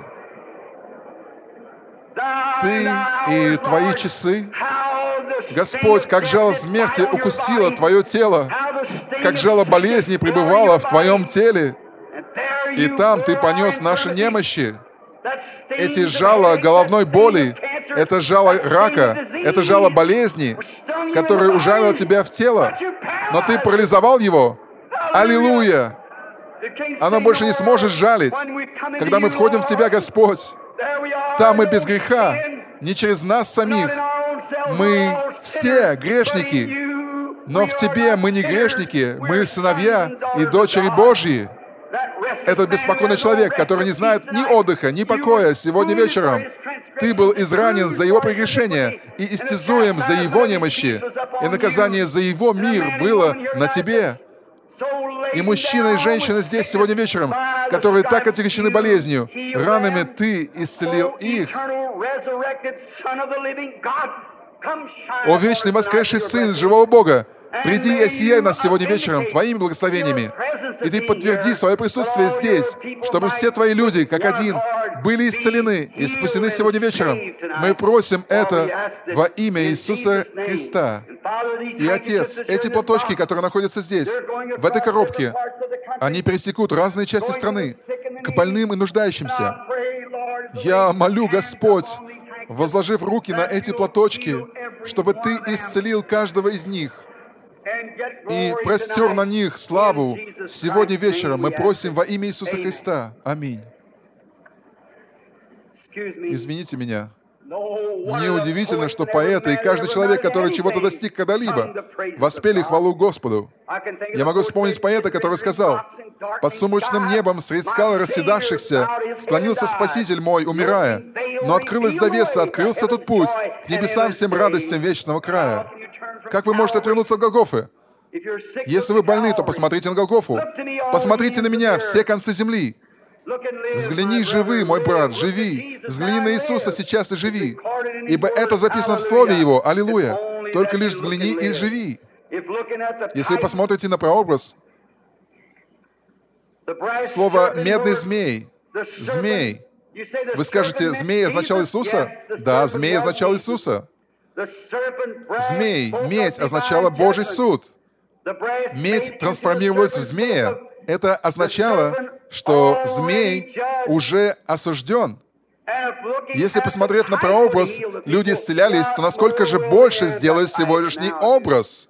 Ты и Твои часы. Господь, как жало смерти укусило Твое тело, как жало болезни пребывало в Твоем теле, и там Ты понес наши немощи. Эти жало головной боли, это жало рака, это жало болезни, которое ужалило Тебя в тело, но Ты парализовал его. Аллилуйя! Оно больше не сможет жалить. Когда мы входим в Тебя, Господь, там мы без греха, не через нас самих. Мы все грешники, но в Тебе мы не грешники, мы сыновья и дочери Божьи. Этот беспокойный человек, который не знает ни отдыха, ни покоя, сегодня вечером, Ты был изранен за его прегрешения и истязуем за его немощи, и наказание за его мир было на Тебе. И мужчина и женщина здесь сегодня вечером, которые так отягощены болезнью, ранами Ты исцелил их. О, вечный воскресший Сын живого Бога, приди и осияй нас сегодня вечером Твоими благословениями. И Ты подтверди свое присутствие здесь, чтобы все Твои люди, как один, были исцелены и спасены сегодня вечером. Мы просим это во имя Иисуса Христа. И, Отец, эти платочки, которые находятся здесь, в этой коробке, они пересекут разные части страны к больным и нуждающимся. Я молю, Господь, возложив руки на эти платочки, чтобы Ты исцелил каждого из них и простер на них славу. Сегодня вечером мы просим во имя Иисуса Христа. Аминь. Извините меня. Неудивительно, что поэты и каждый человек, который чего-то достиг когда-либо, воспели хвалу Господу. Я могу вспомнить поэта, который сказал: «Под сумрачным небом средь скал расседавшихся склонился Спаситель мой, умирая, но открылась завеса, открылся тот путь к небесам всем радостям вечного края». Как вы можете отвернуться от Голгофы? Если вы больны, то посмотрите на Голгофу. Посмотрите на меня, все концы земли. Взгляни, живи, мой брат, живи. Взгляни на Иисуса сейчас и живи. Ибо это записано в Слове Его. Аллилуйя. Только лишь взгляни и живи. Если вы посмотрите на прообраз, слово «медный змей», «змей». Вы скажете, «змей» означал Иисуса? Да, «змей» означал Иисуса. Змей, медь означала Божий суд. Медь трансформировалась в змея. Это означало, что змей уже осужден. Если посмотреть на прообраз, люди исцелялись, то насколько же больше сделает сегодняшний образ?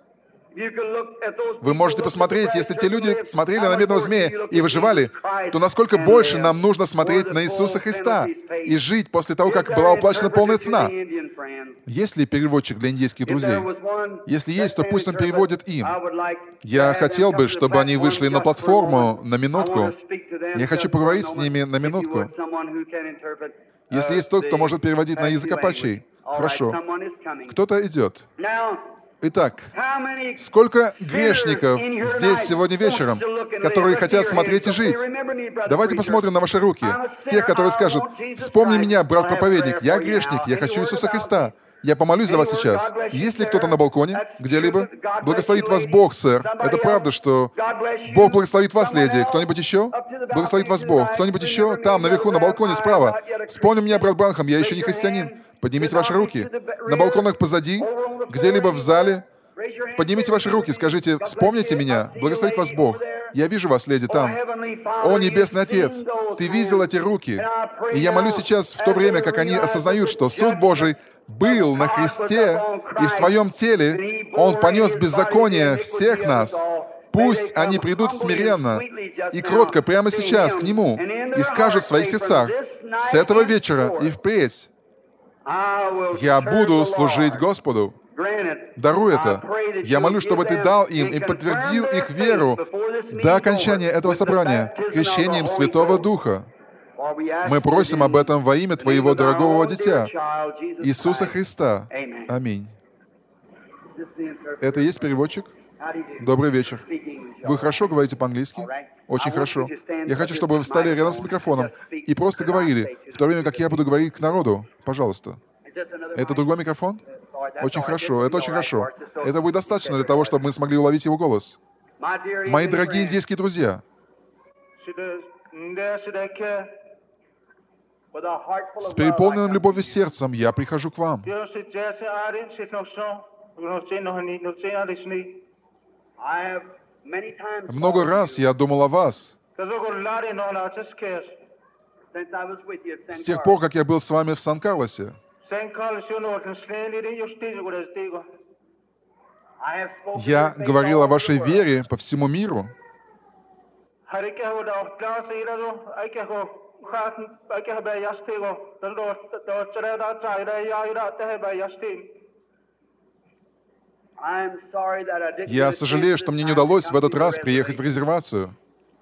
Вы можете посмотреть, если те люди смотрели на медного змея и выживали, то насколько больше нам нужно смотреть на Иисуса Христа и жить после того, как была уплачена полная цена. Есть ли переводчик для индейских друзей? Если есть, то пусть он переводит им. Я хотел бы, чтобы они вышли на платформу на минутку. Я хочу поговорить с ними на минутку. Если есть тот, кто может переводить на язык апачей. Хорошо. Кто-то идет. Итак, сколько грешников здесь сегодня вечером, которые хотят смотреть и жить? Давайте посмотрим на ваши руки. Тех, которые скажут: «Вспомни меня, брат-проповедник, я грешник, я хочу Иисуса Христа. Я помолюсь за вас сейчас». Есть ли кто-то на балконе где-либо? Благословит вас Бог, сэр. Это правда, что Бог благословит вас, леди. Кто-нибудь еще? Благословит вас Бог. Кто-нибудь еще? Там, наверху, на балконе, справа. Вспомни меня, брат Бранхам, я еще не христианин. Поднимите ваши руки. На балконах позади, где-либо в зале. Поднимите ваши руки, скажите: «Вспомните меня, благословит вас Бог». Я вижу вас, леди, там. О, Небесный Отец, Ты видел эти руки. И я молюсь сейчас в то время, как они осознают, что суд Божий был на Христе, и в Своем теле Он понес беззаконие всех нас. Пусть они придут смиренно и кротко прямо сейчас к Нему и скажут в своих сердцах: «С этого вечера и впредь я буду служить Господу». Даруй это. Я молю, чтобы Ты дал им и подтвердил их веру до окончания этого собрания крещением Святого Духа. Мы просим об этом во имя Твоего дорогого дитя, Иисуса Христа. Аминь. Это есть переводчик? Добрый вечер. Вы хорошо говорите по-английски? Очень хорошо. Я хочу, чтобы вы встали рядом с микрофоном и просто говорили, в то время как я буду говорить к народу. Пожалуйста. Это другой микрофон? Очень хорошо. Это очень хорошо. Это будет достаточно для того, чтобы мы смогли уловить его голос. Мои дорогие индейские друзья, с переполненным любовью сердцем я прихожу к вам. Много раз я думал о вас. С тех пор, как я был с вами в Сан-Карлосе. Я говорил о вашей вере по всему миру. Я сожалею, что мне не удалось в этот раз приехать в резервацию.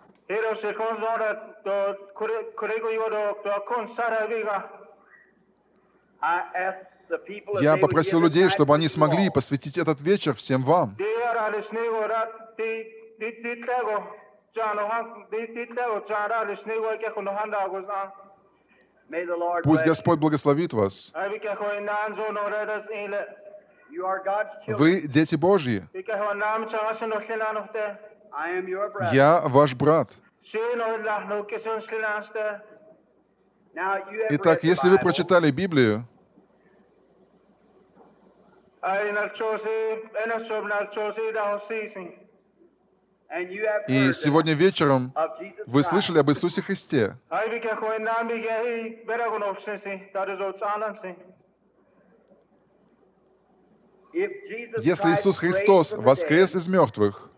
Я попросил людей, чтобы они смогли посвятить этот вечер всем вам. Пусть Господь благословит вас. Вы дети Божьи. Я ваш брат. Итак, если вы прочитали Библию, и сегодня вечером вы слышали об Иисусе Христе, если Иисус Христос воскрес из мертвых,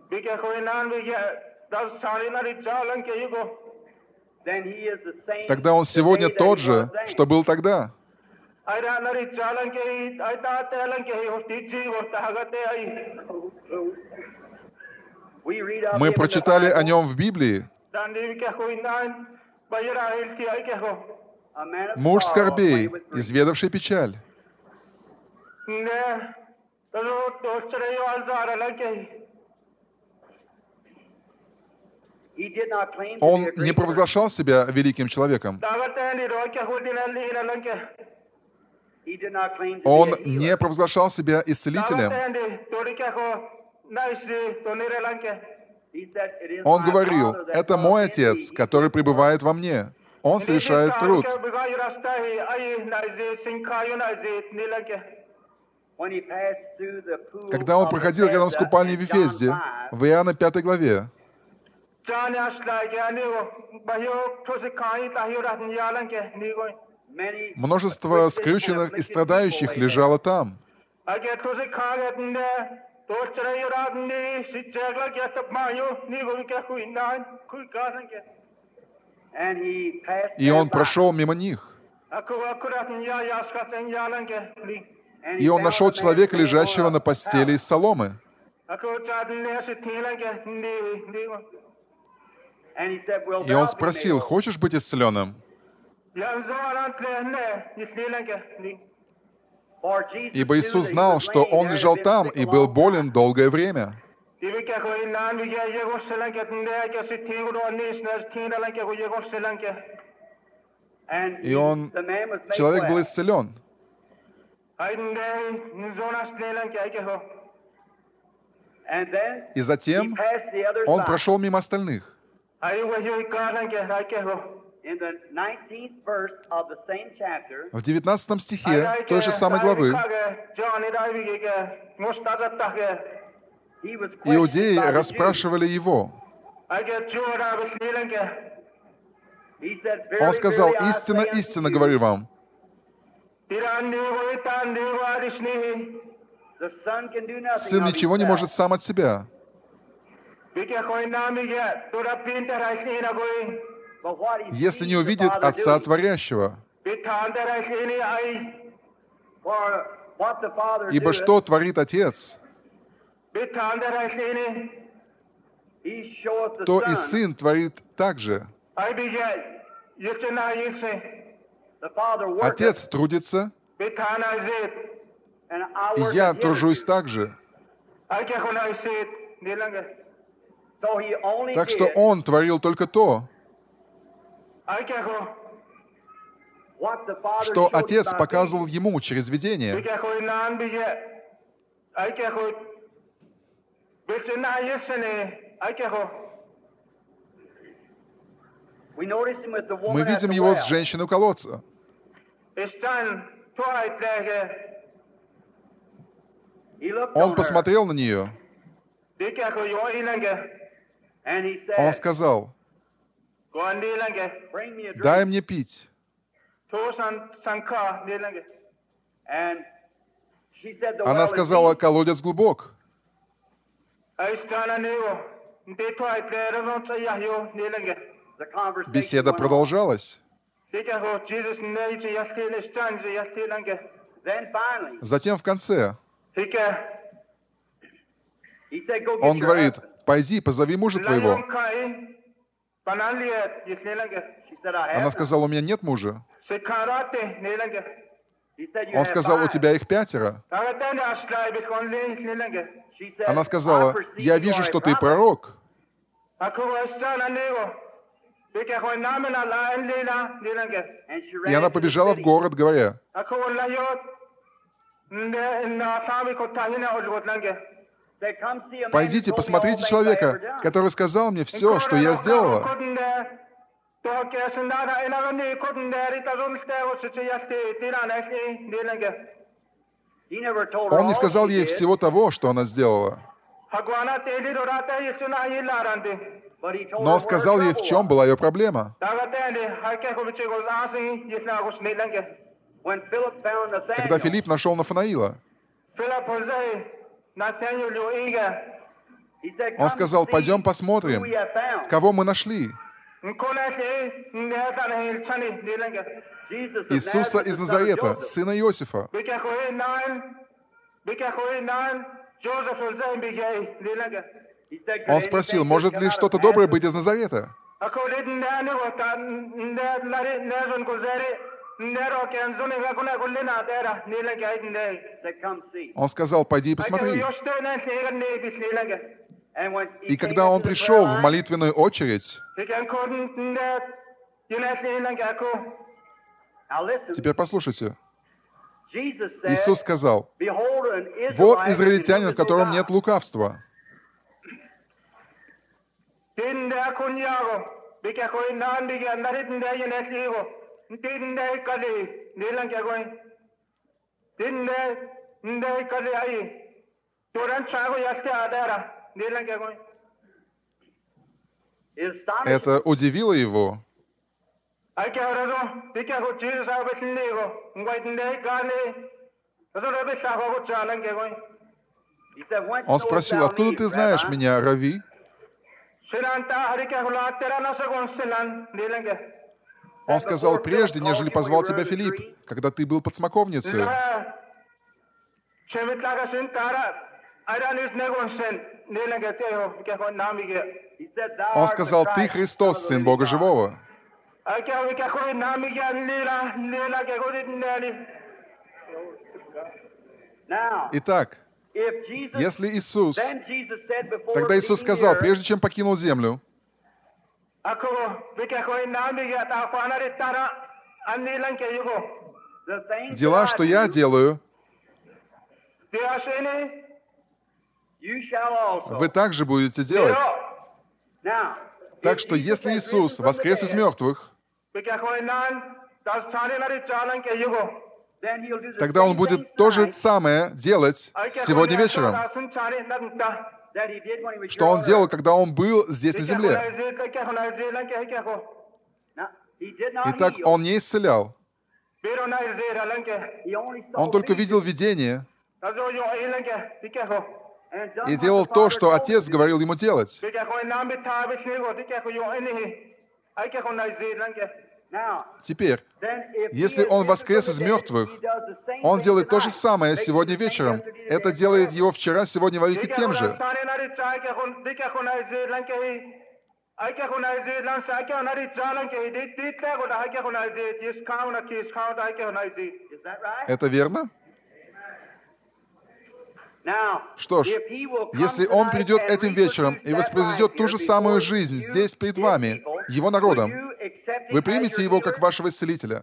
тогда Он сегодня тот же, что был тогда. Мы прочитали о Нем в Библии. Муж скорбей, изведавший печаль. Он не провозглашал себя великим человеком. Он не провозглашал себя исцелителем. Он говорил: «Это мой Отец, который пребывает во мне. Он совершает труд». Когда Он проходил рядом с купальней в Вифезде, в Иоанна 5 главе, множество скрюченных и страдающих лежало там. And he passed И он them by. прошел мимо них. And И he он found нашел a man человека, laying лежащего on на a постели из pallet. соломы. And he said, "Will И он thou be made спросил: whole?" хочешь быть исцеленным? For Jesus Ибо knew Иисус that he знал, was что laying он there and лежал had been там sick a и был long болен time. долгое время. And И он, the man was made человек был well. исцелен. And then И he затем passed the others он by. прошел мимо остальных. In the 19th verse of the same chapter, В 19 стихе той же самой главы he was questioned иудеи by the Jews. расспрашивали его. He said, Он "Verily, сказал: verily, I истинно, say unto истинно you, говорю вам, the Son can do nothing Сын of ничего не himself, может сам от себя, but what he если sees не the увидит Father Отца doing. Творящего. For what the Father Ибо doeth, что творит Отец, he showeth the то и Son. Сын творит так же. The Father worketh, Отец трудится, and I и work я at тружусь hitherto. так же. So he only Так что did Он творил только то, what the Father что showed him Отец by показывал vision. Ему через видение. We notice him with the Мы woman at видим the Его с well. женщиной у колодца. He looked Он on her, посмотрел на нее. and he Он said, сказал: "Bring me a drink." дай мне пить. And she said, "The Она well is сказала: deep." колодец глубок. The conversation Беседа went on. продолжалась. Then finally, Затем в конце he said, "Go get он your говорит: husband." пойди, позови мужа твоего. She said, "I have Она none." сказала: у меня нет мужа. He said, "You Он have сказал: у five." тебя их 5. She said, Она "I сказала: perceive я you вижу, are a что ты prophet." пророк. And she И ran она into the побежала в city. город, говоря: Said, "Come see a man who пойдите, told me all посмотрите things I ever человека, done." который сказал мне все, что я сделала. He never told her Он не all сказал she ей did, всего того, что она сделала, but he told но her он where her сказал ей, в trouble чем was. была ее проблема. When Philip found Когда Nathanael, Филипп нашел Нафанаила, he said, он "Come сказал: see пойдем who посмотрим, we have found." кого мы нашли. Jesus of Иисуса Nazareth, из the son of Назарета, Joseph. сына Иосифа. He said, "Could Он спросил: anything good может come ли out of что-то доброе Nazareth?" быть из Назарета? Said, "Come see." Он сказал: пойди и посмотри. And when he И came когда он into the prayer пришел в line, молитвенную очередь, now listen, теперь послушайте, Jesus said, Иисус сказал: "Behold, an вот Israelite израильтянин, in в whom is no котором guile." нет лукавства. It astonished Это him. удивило его. He said, "Whence Он knowest спросил, thou откуда me, ты знаешь Rabbi?" меня, Рави? Он That сказал, before Philip прежде, called нежели you when you позвал were тебя under the Филипп, tree, когда ты был под смоковницей. he said, "Thou Он art the сказал, ты Christ, Son Христос, of the Сын living Бога God." Живого. Now, Итак, if Jesus, если Иисус, then Jesus said before тогда Иисус leaving the сказал, earth, прежде чем покинул землю, the things that дела, I что я do, делаю, you shall also. вы также будете делать. Now, Так if что Jesus если has Иисус risen from the воскрес из dead, мертвых, then he'll do the тогда Он same будет things то же tonight самое делать сегодня вечером, that he did when he was что here Он on делал, earth. когда Он был здесь на земле. Now, he did not Итак, heal. Он не исцелял. He only saw Он только видел visions видение and done и what делал the то, Father что told Отец him to do. говорил ему делать. Now, Теперь, then if he если is Он risen воскрес from из the dead, мертвых, he does the same Он thing делает то же tonight. самое Makes сегодня the same вечером. yesterday, Это today, and делает forever. Его вчера, сегодня, во веки тем же. Is that right? Это верно? Now, Что ж, if he will come если Он tonight придет and этим вечером reproduce и that воспроизведет life ту here же самую before жизнь you, здесь перед his вами, people, Его will народом, you accept him вы as примете your Его как healer? вашего исцелителя.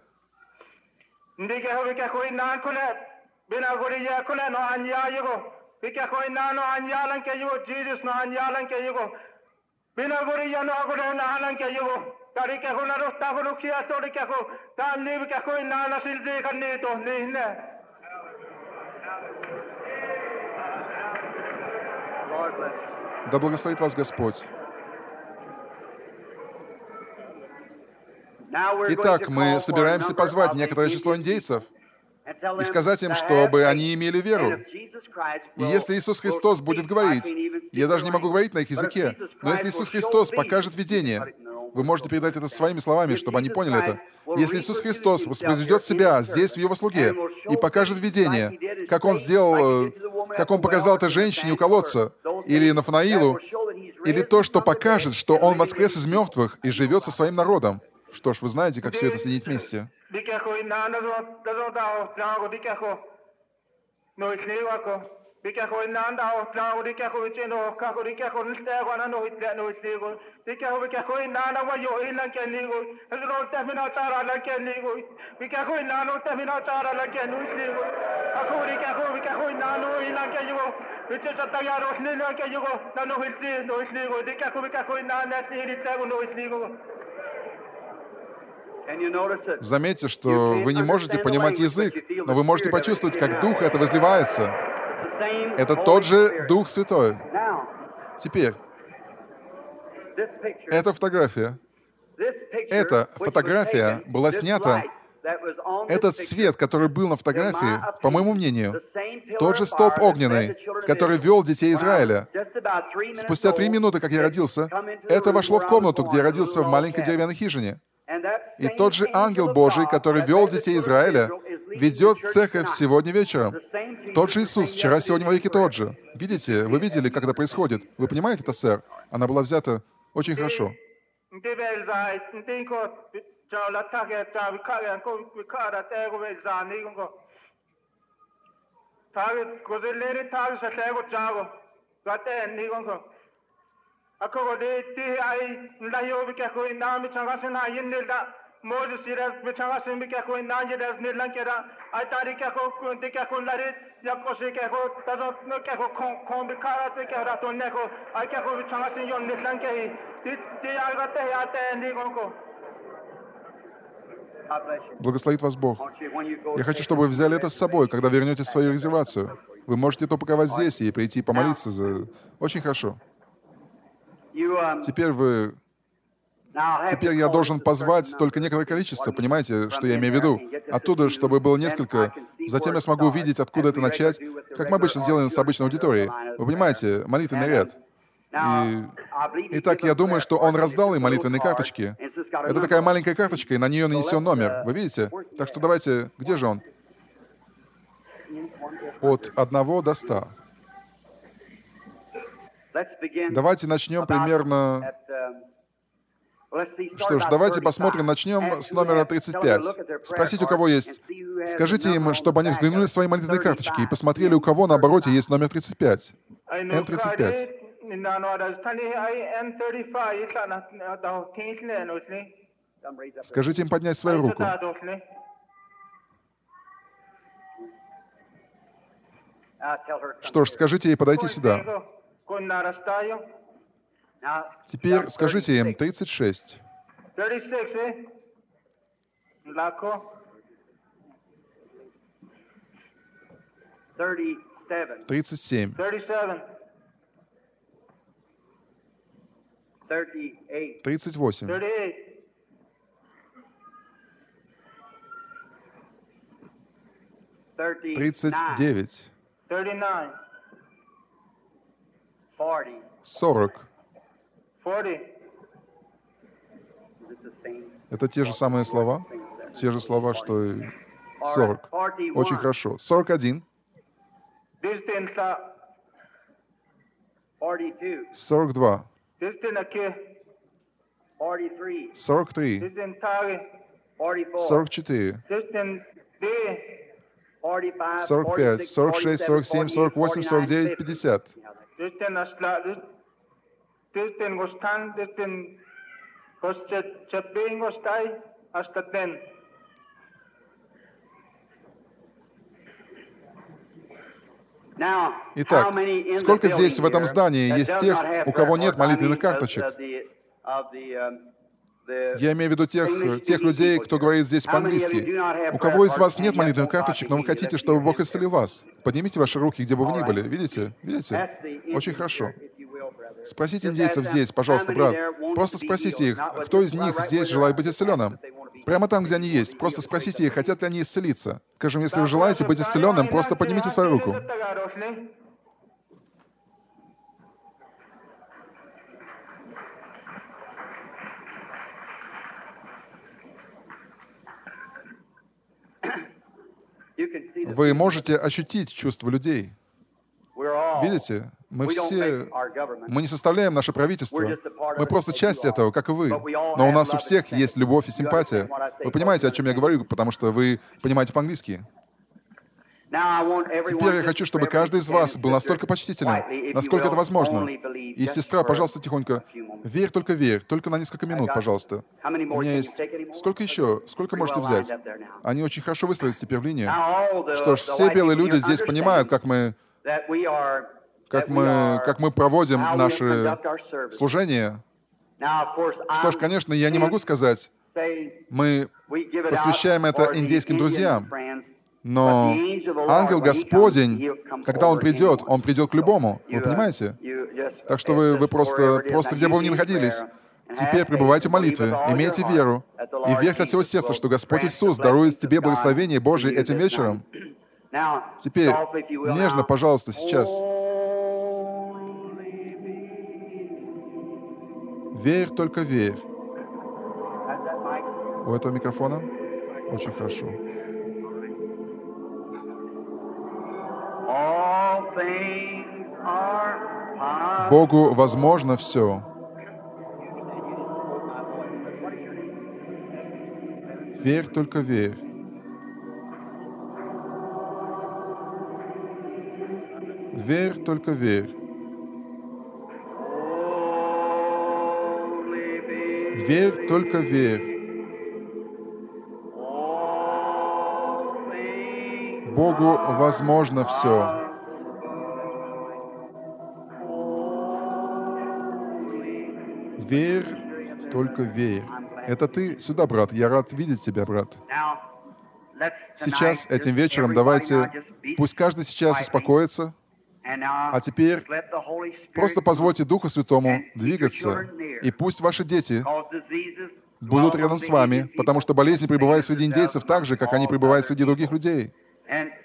Lord bless you. Да благословит вас Господь. Now we're going Итак, to мы call for a собираемся number позвать of некоторое Indian число people индейцев and tell и them сказать им, to чтобы have они faith. имели And веру. if Jesus Christ И will- если Иисус will Христос speak, будет I говорить, can't even speak я даже their не могу language. говорить на их But if языке, Jesus но если Christ Иисус will Христос show покажет visions, видение, you can put it in their own вы words, можете so передать to это understand. своими словами, If чтобы они Jesus поняли это. Christ will Если Иисус reproduce Христос himself воспроизведет here in себя his здесь, в servant, Его слуге, and will и show покажет visions видение, like he did his как Он faith, like he сделал, did to the woman как at Он the показал well это in женщине у Nathaniel's колодца, word. Those или things Нафанаилу, that will show that he's или risen то, что from the dead покажет, что and Он living with воскрес his из people. мертвых и And живет knows со how своим to do народом. it. Что ж, вы знаете, как все это соединить вместе. Can you notice it? Заметьте, You что вы can't не можете understand the понимать language, язык, but you feel но the вы можете spirit of it почувствовать, как now. Дух это возливается. The same Это Holy тот же Spirit. Дух Святой. Now, Теперь, this picture, эта фотография, this picture, эта which was фотография taken, была this снята, light that was on this этот picture, свет, который был на in my фотографии, по моему opinion, мнению, the same pillar тот же of столб fire that fed огненный, the children of который Israel. вел детей When I was Израиля. just about 3 minutes Спустя 3 old, минуты, как я it родился, come into the это room вошло в where I was комнату, born, где я in a родился little в log маленькой cabin. деревянной хижине. And that И same тот же ангел angel of Божий, God который that вел led the детей children of Израиля, Israel is leading ведет the church церковь tonight. сегодня вечером. The same Jesus, Тот же the Иисус, same вчера, yesterday, сегодня, во today, веки and тот forever. же. Видите, вы видели, как это происходит. Вы понимаете это, сэр? Она была взята очень хорошо. God bless you. Благословит вас Бог. I want you, when you go Я to хочу, take чтобы вы your взяли это с собой, когда вернетесь в свою reservation. резервацию. Вы можете это упаковать здесь и прийти помолиться за... Очень хорошо. Теперь вы... Теперь я должен позвать только некоторое количество, понимаете, что я имею в виду? Оттуда, чтобы было несколько, Затем я смогу увидеть, откуда это начать, как мы обычно делаем с обычной аудиторией. Вы понимаете, молитвенный ряд. Итак, я думаю, что он раздал им молитвенные карточки. Это такая маленькая карточка, и на нее нанесен номер. Вы видите? Так что давайте, где же он? От 1 до 100. Давайте начнем примерно... Что ж, давайте посмотрим, начнем с номера 35. Спросите, у кого есть. Скажите им, чтобы они взглянули на свои молитвенные карточки и посмотрели, у кого на обороте есть номер 35. N35. Скажите им поднять свою руку. Что ж, скажите ей подойти сюда. Теперь скажите им 36. 37. 38. 39. 40. Это те же самые слова? Те же слова, что и 40. Очень хорошо. 41. 42. 43. 44. 45, 46, 47, 48, 49, 50. Итак, сколько здесь в этом здании есть тех, у кого нет молитвенных карточек? Я имею в виду тех людей, кто говорит здесь по-английски. У кого из вас нет молитвенных карточек, но вы хотите, чтобы Бог исцелил вас? Поднимите ваши руки, где бы вы ни были. Видите? Видите? Очень хорошо. Спросите индейцев здесь, пожалуйста, брат. Просто спросите их, кто из них здесь желает быть исцеленным? Прямо там, где они есть. Просто спросите их, хотят ли они исцелиться. Скажем, если вы желаете быть исцеленным, просто поднимите свою руку. Вы можете ощутить чувства людей. Видите? Мы не составляем наше правительство. Мы просто часть этого, как и вы. Но у нас у всех есть любовь и симпатия. Вы понимаете, о чем я говорю, потому что вы понимаете по-английски. Теперь я хочу, чтобы каждый из вас был настолько почтителен, насколько это возможно. И, сестра, пожалуйста, тихонько, верь, только на несколько минут, пожалуйста. У меня есть... Сколько еще? Сколько можете взять? Они очень хорошо выстроились теперь в линию. Что ж, все белые люди здесь понимают, как мы проводим наше служение. Что ж, конечно, я не могу сказать, мы посвящаем это индейским друзьям, но ангел Господень, когда он придет к любому. Вы понимаете? Так что вы просто где бы вы ни находились, теперь пребывайте в молитве, имейте веру и верьте от всего сердца, что Господь Иисус дарует тебе благословение Божие этим вечером. Теперь, нежно, пожалуйста, сейчас. Верь, только верь. У этого микрофона? Очень хорошо. Богу возможно все. Верь, только верь. Верь, только верь. Верь, только верь. Богу возможно все. Верь, только верь. Это ты сюда, брат. Я рад видеть тебя, брат. Сейчас, этим вечером, давайте, пусть каждый сейчас успокоится, а теперь просто позвольте Духу Святому двигаться, и пусть ваши дети будут рядом с вами, потому что болезни пребывают среди индейцев так же, как они пребывают среди других людей.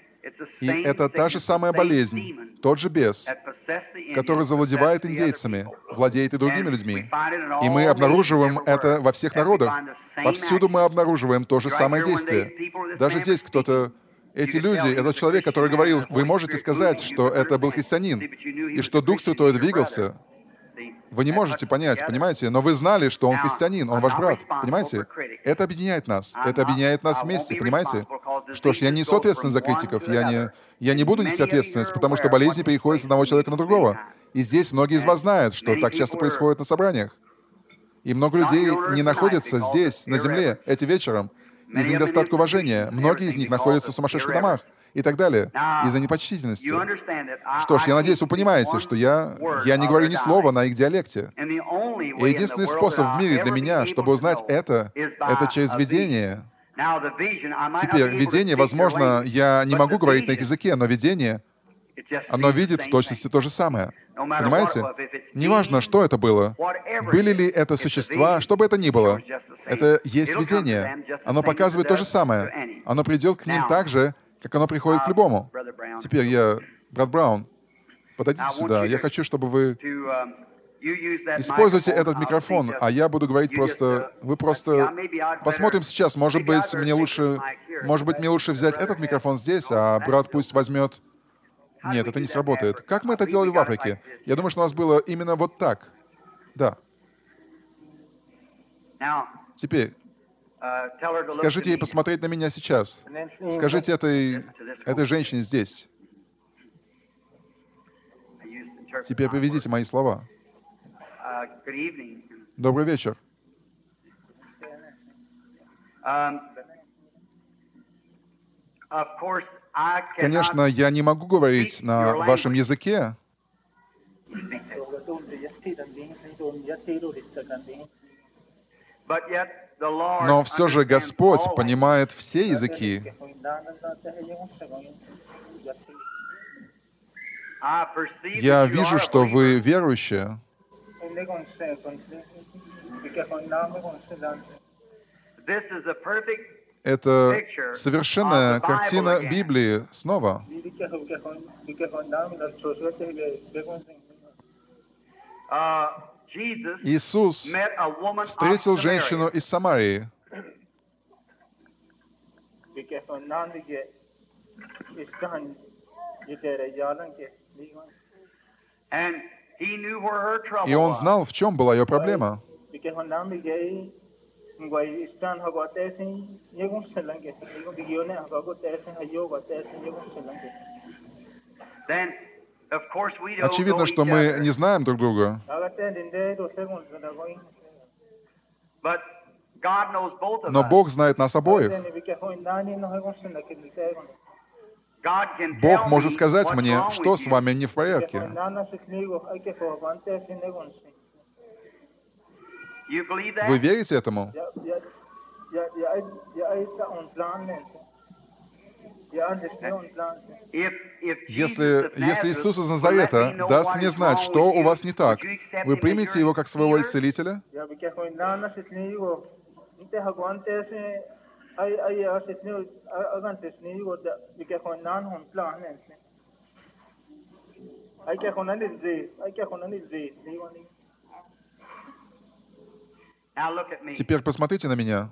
И это та же самая болезнь, тот же бес, который завладевает индейцами, владеет и другими людьми. И мы обнаруживаем это во всех народах. Повсюду мы обнаруживаем то же самое действие. Даже здесь кто-то... Эти люди, этот человек, который говорил, вы можете сказать, что это был христианин, и что Дух Святой двигался. Вы не можете понять, понимаете? Но вы знали, что он христианин, он ваш брат, понимаете? Это объединяет нас вместе, понимаете? Что ж, я не несу ответственность за критиков, я не буду нести ответственность, потому что болезни переходят с одного человека на другого. И здесь многие из вас знают, что так часто происходит на собраниях. И много людей не находятся здесь, на земле, этим вечером, из-за недостатка уважения. Многие из них находятся в сумасшедших домах и так далее, из-за непочтительности. Что ж, я надеюсь, вы понимаете, что я не говорю ни слова на их диалекте. И единственный способ в мире для меня, чтобы узнать это через видение. Теперь, видение, возможно, я не могу говорить на их языке, но видение, оно видит в точности то же самое. Понимаете? Неважно, что это было. Были ли это существа, что бы это ни было. Это есть видение. Оно показывает то же самое. Оно придет к ним так же, как оно приходит к любому. Теперь брат Браун, подойдите сюда. Я хочу, чтобы вы используйте этот микрофон, а я буду говорить просто... Вы просто... Посмотрим сейчас. Может быть, мне лучше взять этот микрофон здесь, а брат пусть возьмет... Нет, это не сработает. Как мы это делали в Африке? Я думаю, что у нас было именно вот так. Да. Теперь, скажите ей посмотреть на меня сейчас. Скажите этой женщине здесь. Теперь приведите мои слова. Добрый вечер. Конечно, я не могу говорить на вашем языке, но все же Господь понимает все языки. Я вижу, что вы верующие. Это совершенная картина Библии снова. Иисус встретил женщину из Самарии. И Он знал, в чем была ее проблема. Очевидно, что мы не знаем друг друга. Но Бог знает нас обоих. Бог может сказать мне, что с вами не в порядке. Вы верите этому? Если Иисус из Назарета даст мне знать, что у вас не так, вы примете Его как своего исцелителя? Теперь посмотрите на меня.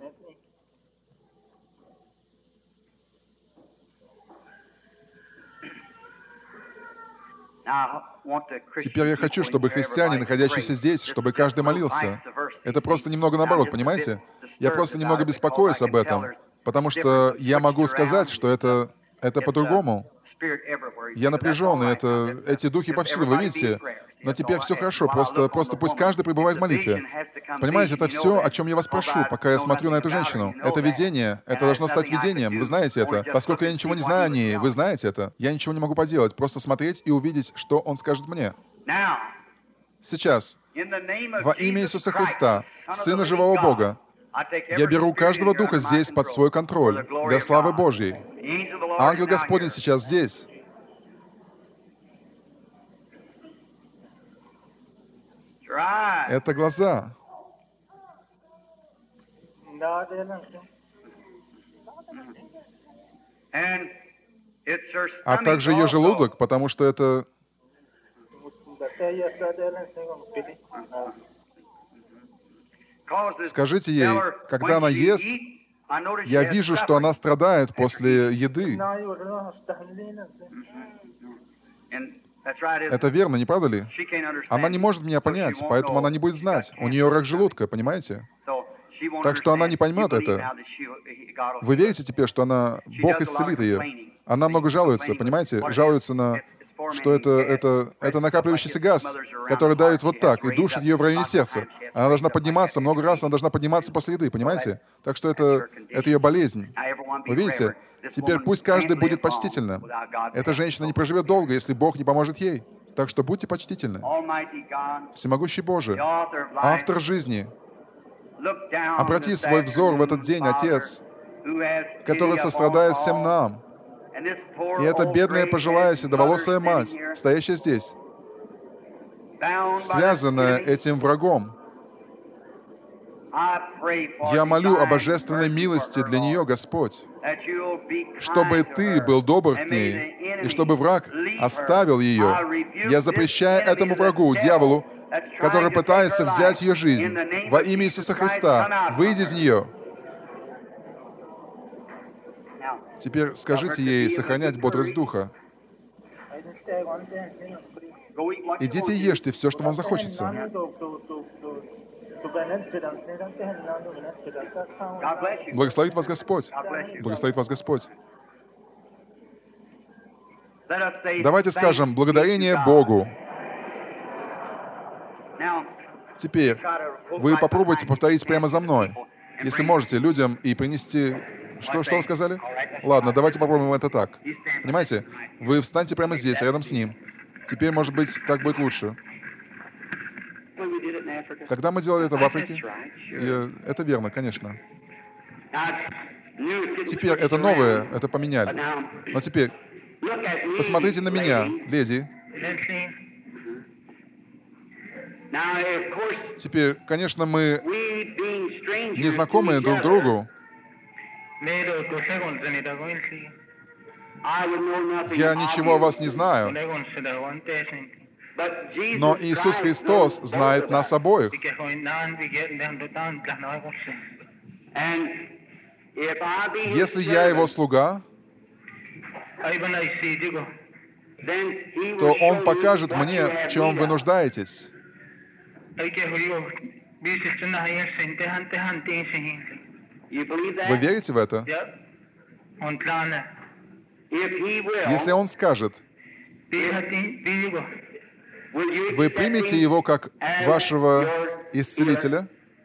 Теперь я хочу, чтобы христиане, находящиеся здесь, чтобы каждый молился. Это просто немного наоборот, понимаете? Я просто немного беспокоюсь об этом, потому что я могу сказать, что это по-другому. Я напряженный, эти духи повсюду, вы видите? Но теперь все хорошо, просто пусть каждый пребывает в молитве. Понимаете, это все, о чем я вас прошу, пока я смотрю на эту женщину. Это видение, это должно стать видением, вы знаете это. Поскольку я ничего не знаю о ней, вы знаете это. Я ничего не могу поделать, просто смотреть и увидеть, что Он скажет мне. Сейчас, во имя Иисуса Христа, Сына Живого Бога, я беру каждого духа здесь под свой контроль, для славы Божьей. Ангел Господень сейчас здесь. Это глаза. а также ее желудок, потому что это... Скажите ей, когда она ест, я вижу, что она страдает после еды. Это верно, не правда ли? Она не может меня понять, поэтому она не будет знать. У нее рак желудка, понимаете? Так что она не поймет это. Вы верите теперь, что Бог исцелит ее? Она много жалуется, понимаете? Жалуется на, что это накапливающийся газ, который давит вот так и душит ее в районе сердца. Она должна подниматься, много раз она должна подниматься после еды, понимаете? Так что это ее болезнь. Вы видите? Теперь пусть каждый будет почтительным. Эта женщина не проживет долго, если Бог не поможет ей. Так что будьте почтительны. Всемогущий Боже, автор жизни, обрати свой взор в этот день, Отец, который сострадает всем нам. И эта бедная пожилая седоволосая мать, стоящая здесь, связанная этим врагом, я молю о божественной милости для нее, Господь, чтобы Ты был добр к ней, и чтобы враг оставил ее. Я запрещаю этому врагу, дьяволу, который пытается взять ее жизнь. Во имя Иисуса Христа, выйди из нее. Теперь скажите ей сохранять бодрость духа. Идите и ешьте все, что вам захочется. Благословит вас Господь. Благословит вас Господь. Давайте скажем благодарение Богу. Теперь вы попробуйте повторить прямо за мной, если можете, людям и принести... Что вы сказали? Ладно, давайте попробуем это так. Понимаете? Вы встаньте прямо здесь, рядом с ним. Теперь, может быть, так будет лучше. Когда мы делали это в Африке, это верно, конечно. Теперь это новое, это поменяли. Но теперь посмотрите на меня, леди. Теперь, конечно, мы не знакомы друг другу. Я ничего о вас не знаю. Но Иисус Христос знает нас обоих. Если я Его слуга, то Он покажет мне, в чем вы нуждаетесь. Вы верите в это? Если Он скажет, вы примете Его как вашего исцелителя?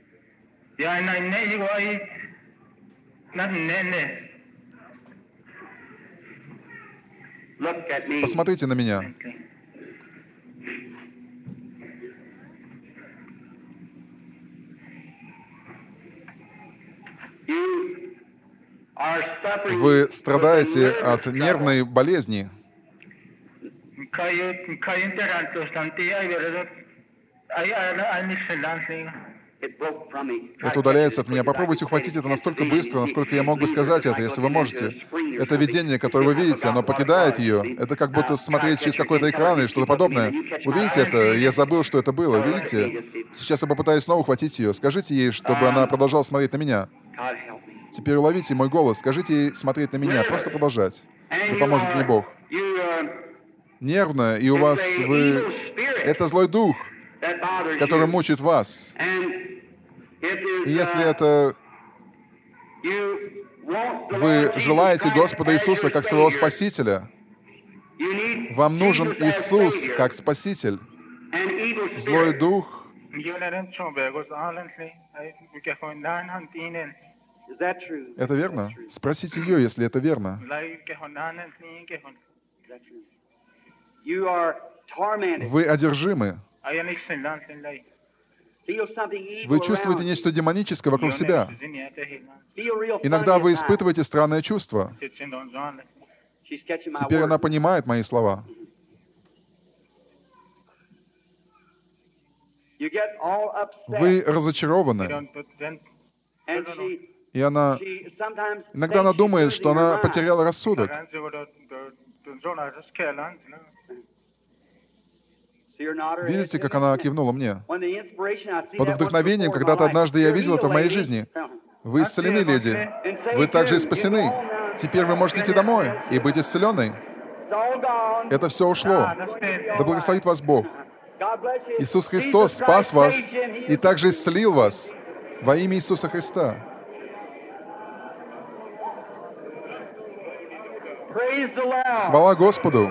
Посмотрите на меня. Вы страдаете от нервной болезни. Это удаляется от меня. Попробуйте ухватить это настолько быстро, насколько я мог бы сказать это, если вы можете. Это видение, которое вы видите, оно покидает ее. Это как будто смотреть через какой-то экран или что-то подобное. Вы видите это? Я забыл, что это было. Видите? Сейчас я попытаюсь снова ухватить ее. Скажите ей, чтобы она продолжала смотреть на меня. Теперь уловите мой голос. Скажите ей смотреть на меня. Просто продолжать. Да поможет мне Бог. Нервно, и у вас это злой дух, который мучает вас. И если это вы желаете Господа Иисуса как своего Спасителя, вам нужен Иисус как Спаситель. Злой дух. Это верно? Спросите ее, если это верно. Вы одержимы. Вы чувствуете нечто демоническое вокруг себя. Иногда вы испытываете странное чувство. Теперь она понимает мои слова. Вы разочарованы. И она... She sometimes Иногда она thinks she's думает, что losing her она mind. потеряла рассудок. See her nod her head Видите, to как me? она кивнула мне? When the inspiration, I see Под that once вдохновением, before in my когда-то life. однажды я You're видел healed, это в моей lady. жизни. Вы исцелены, леди. Вы также спасены. Теперь вы можете идти домой и быть исцеленной. It's all gone. Это все ушло. Да благословит вас Бог. God bless you. Иисус Христос Jesus спас Christ вас saved you and и healed также you. исцелил вас во имя Иисуса Христа. Praise the Lord. Хвала Господу!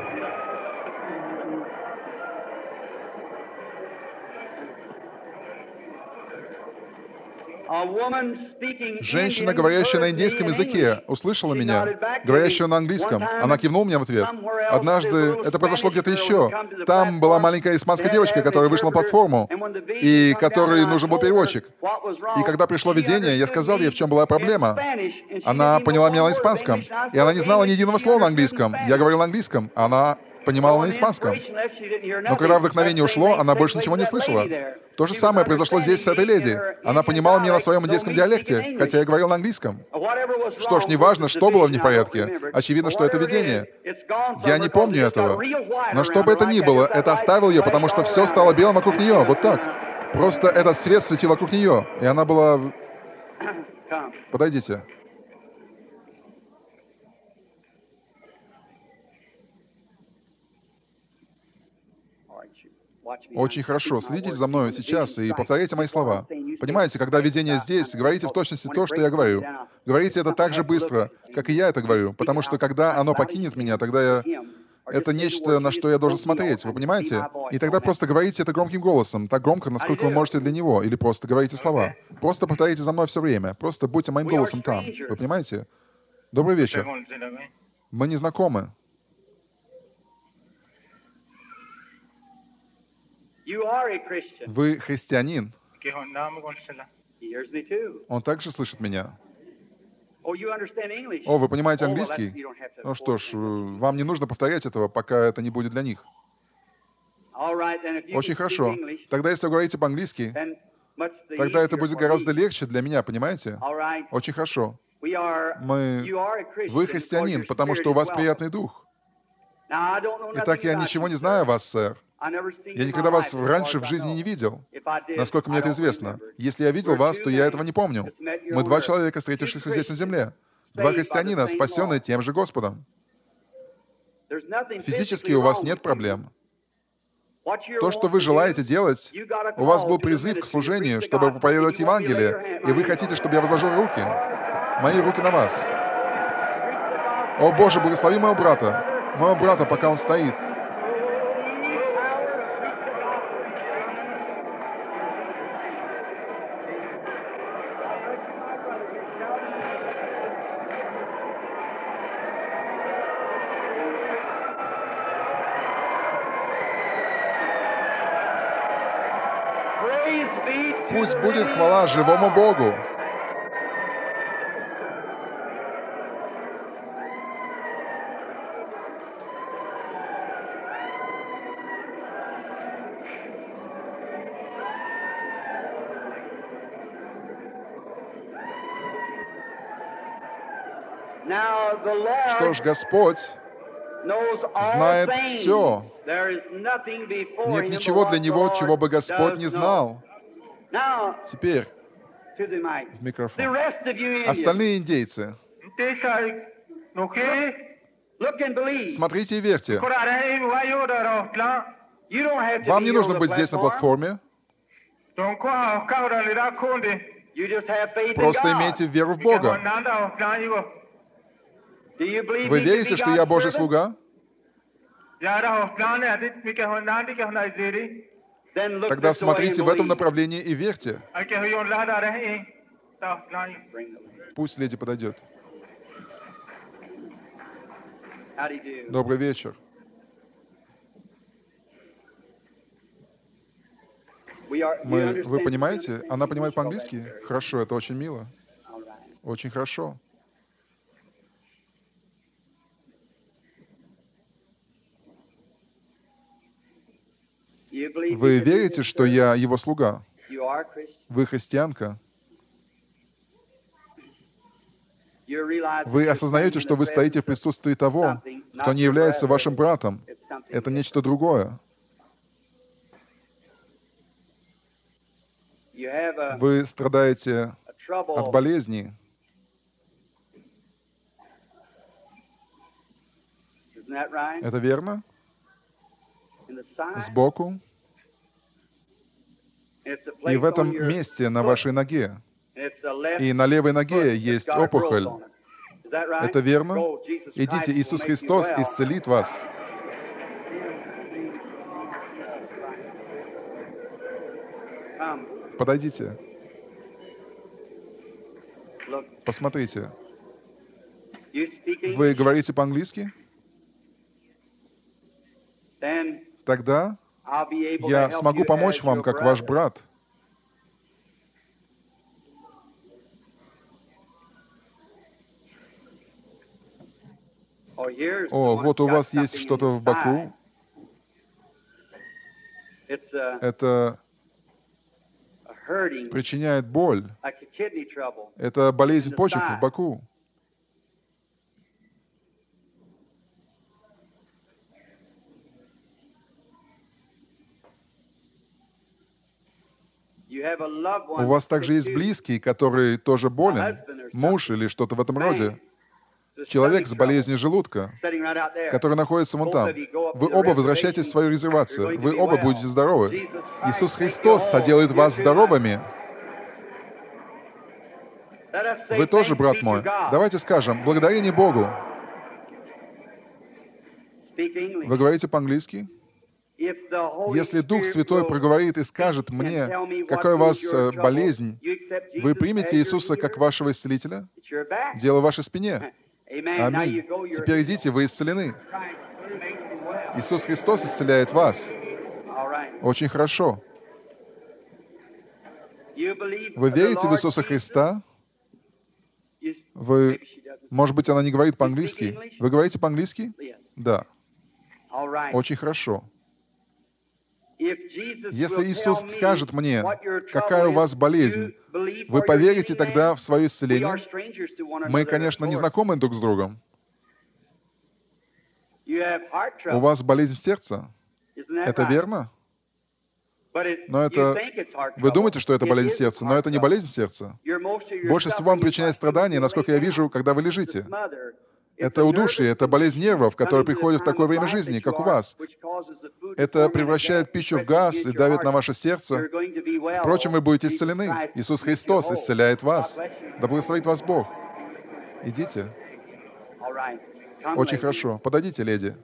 A woman speaking Женщина, Indian говорящая на heard me индейском in языке, English. услышала She меня, nodded back to говорящую me. на английском. One time, Она кивнула мне в ответ. somewhere else, Однажды this little это произошло Spanish где-то girl еще. had come to the Там была platform. маленькая испанская They had девочка, to have an которая вышла на interpreter, платформу, and when the vision и come down, которой I нужен был told her переводчик. what was wrong. И когда пришло She видение, я understood сказал ей, me в чем была in проблема. Spanish, and she Она didn't know поняла меня one на word of испанском, English, and I и она spoke не знала ни English, единого she слова на understood in английском. Я Spanish. говорил на английском, а она But понимала на when the испанском. inspiration left, she didn't hear Но когда nothing. вдохновение That same ушло, thing она took больше place ничего with не that слышала. lady there. То же She was самое произошло здесь с этой understanding me in леди. her Она Indian понимала меня на dialect, своем though индейском me speaking диалекте, English. хотя я говорил на английском. Whatever was Что ж, wrong, неважно, was что было в the vision, I don't непорядке. remember it. Очевидно, But что это whatever it видение. is, it's gone from Я her не 'cause помню it just got этого. real white Но что around бы her это like ни that. было, Just that это light оставило ее, потому flashed что all все around стало her. белым вокруг And нее. she Вот так. Просто этот свет светил вокруг нее. И она была... Come. Подойдите. Очень хорошо. Следите за мной сейчас и повторяйте мои слова. Понимаете, когда видение здесь, говорите в точности то, что я говорю. Говорите это так же быстро, как и я это говорю, потому что когда оно покинет меня, тогда это нечто, на что я должен смотреть, вы понимаете? И тогда просто говорите это громким голосом, так громко, насколько вы можете для него, или просто говорите слова. Просто повторяйте за мной все время. Просто будьте моим голосом там. Вы понимаете? Добрый вечер. Мы не знакомы. You are a Christian. Вы христианин. He hears me too. Он также слышит меня. Oh, you understand English? О, вы понимаете Oh, well, английский? you don't have to Ну что ж, force it. вам не нужно повторять этого, пока это не будет для них. All right, then, if you Очень can speak хорошо. English, Тогда, если вы говорите по-английски, then much the тогда это easier будет for гораздо me. легче для меня, понимаете? All right. Очень хорошо. We are, Мы... you are a Christian Вы because христианин, your потому spirit что у is вас welcome. приятный дух. Now, I don't know Итак, nothing я about ничего you, не sir. знаю о вас, сэр. I never seen Я you in никогда my вас life, as раньше far в as I жизни know. не видел. If I did, Насколько мне I это don't известно. remember. Если я видел We're вас, two то я men этого не помню. that's met here Мы on два earth. человека, Two встретившихся здесь на земле. Christians, Два saved by the христианина, same спасенные Lord. тем же Господом. There's nothing Физически physically у вас wrong нет with you. проблем. What you're То, что wanting вы to желаете do, делать, you got a у вас call был to the призыв к ministry to служению, preach the чтобы gospel, проповедовать and you want me to lay your Евангелие, hand- и вы my хотите, hands чтобы я возложил руки. Мои руки на вас. О Боже, благослови моего брата, пока он стоит. Praise be to Пусть the будет living хвала живому God. Богу. Now the Lord Что ж, Господь knows all знает things. все. There is nothing before Нет him ничего but для what Него, the чего бы Lord Господь does не know. знал. Now Теперь to the mic. в The микрофон. rest of you Indians, Остальные индейцы, look and believe. смотрите и верьте. You don't have to Вам be не here нужно on the быть здесь на platform. платформе. You just have faith in Просто God. имейте веру в Бога. Do you believe Вы me to верите, be что я God's Божий servant? слуга? Then look Тогда this way and смотрите в этом believe. направлении и верьте. Bring the lady. Пусть леди подойдет. How do you do? Добрый вечер. Вы понимаете? Она понимает по-английски? Хорошо, это очень мило. Очень хорошо. Вы верите, что я его слуга? Вы христианка? Вы осознаете, что вы стоите в присутствии того, кто не является вашим братом. Это нечто другое. Вы страдаете от болезни. Это верно? Сбоку. И в этом месте на вашей ноге. И на левой ноге есть опухоль. Это верно? Идите, Иисус Христос исцелит вас. Подойдите. Посмотрите. Вы говорите по-английски? Тогда я смогу помочь вам, как ваш брат. О, вот у вас есть что-то в боку. Это причиняет боль. Это болезнь почек в боку. У вас также есть близкий, который тоже болен, муж или что-то в этом роде. Человек с болезнью желудка, который находится вон там. Вы оба возвращаетесь в свою резервацию. Вы оба будете здоровы. Иисус Христос соделает вас здоровыми. Вы тоже, брат мой. Давайте скажем, благодарение Богу. Вы говорите по-английски? Если Дух Святой проговорит и скажет мне, какая у вас болезнь, вы примете Иисуса как вашего исцелителя? Дело в вашей спине. Аминь. Теперь идите, вы исцелены. Иисус Христос исцеляет вас. Очень хорошо. Вы верите в Иисуса Христа? Вы, может быть, она не говорит по-английски. Вы говорите по-английски? Да. Очень хорошо. Если Иисус скажет мне, какая у вас болезнь, вы поверите тогда в свое исцеление? Мы, конечно, не знакомы друг с другом. У вас болезнь сердца. Это верно? Но это... Вы думаете, что это болезнь сердца, но это не болезнь сердца. Больше всего вам причиняет страдания, насколько я вижу, когда вы лежите. Это удушье, это болезнь нервов, которая приходит в такое время жизни, как у вас. Это превращает пищу в газ и давит на ваше сердце. Впрочем, вы будете исцелены. Иисус Христос исцеляет вас. Да благословит вас Бог. Идите. Очень хорошо. Подойдите, леди.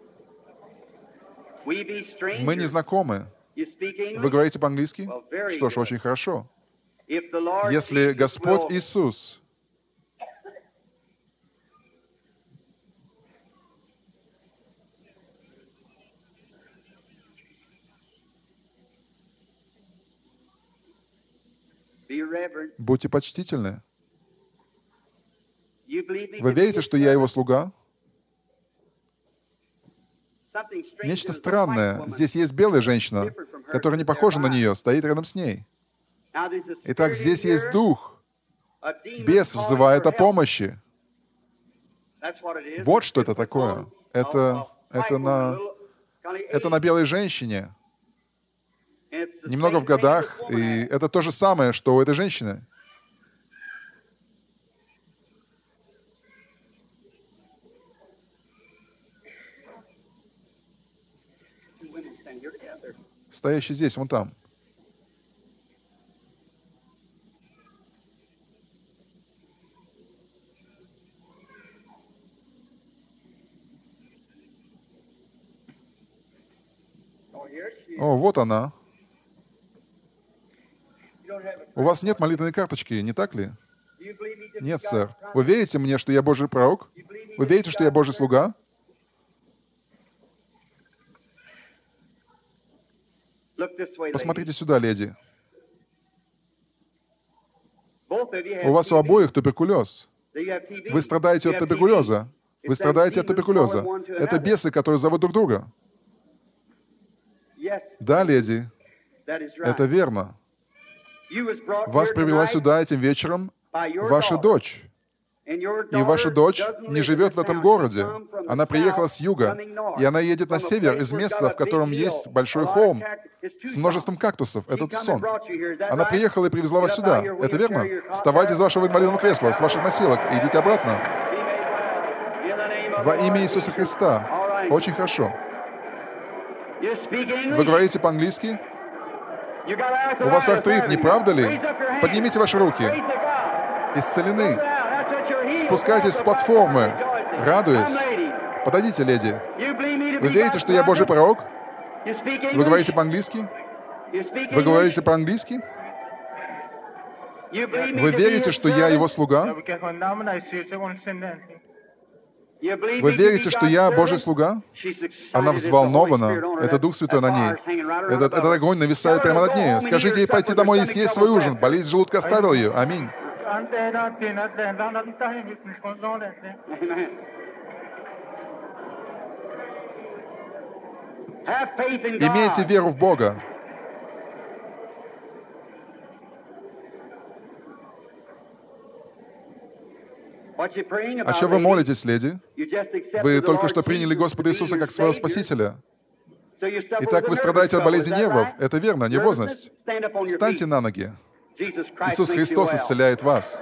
Мы не знакомы. Вы говорите по-английски? Что ж, очень хорошо. Если Господь Иисус будьте почтительны. Вы верите, что я его слуга? Нечто странное. Здесь есть белая женщина, которая не похожа на нее, стоит рядом с ней. Итак, здесь есть дух. Бес взывает о помощи. Вот что это такое. Это на белой женщине. Немного в годах, и это то же самое, что у этой женщины. Стоящий здесь, вон там. О, вот она. У вас нет молитвенной карточки, не так ли? Нет, сэр. Вы верите мне, что я Божий пророк? Вы верите, что я Божий слуга? Посмотрите сюда, леди. У вас у обоих туберкулез. Вы страдаете от туберкулеза. Вы страдаете от туберкулеза. Это бесы, которые зовут друг друга. Да, леди. Это верно. Вас привела сюда этим вечером ваша дочь. И ваша дочь не живет в этом городе. Она приехала с юга, и она едет на север из места, в котором есть большой холм с множеством кактусов. Это Тусон. Она приехала и привезла вас сюда. Это верно? Вставайте из вашего инвалидного кресла, с ваших носилок, и идите обратно. Во имя Иисуса Христа. Очень хорошо. Вы говорите по-английски? У вас артрит, не правда ли? Поднимите ваши руки. Исцелены. Спускайтесь с платформы, радуясь. Подойдите, леди. Вы верите, что я Божий пророк? Вы говорите по-английски? Вы говорите по-английски? Вы верите, что я его слуга? Вы верите, что я Божий слуга? Она взволнована. Это Дух Святой на ней. Этот огонь нависает прямо над ней. Скажите ей пойти домой и съесть свой ужин. Болезнь желудка оставила ее. Аминь. Имейте веру в Бога. О чем вы молитесь, леди? Вы только что приняли Господа Иисуса как своего Спасителя. Итак, вы страдаете от болезни нервов. Это верно, нервозность. Встаньте на ноги. Иисус Христос исцеляет вас.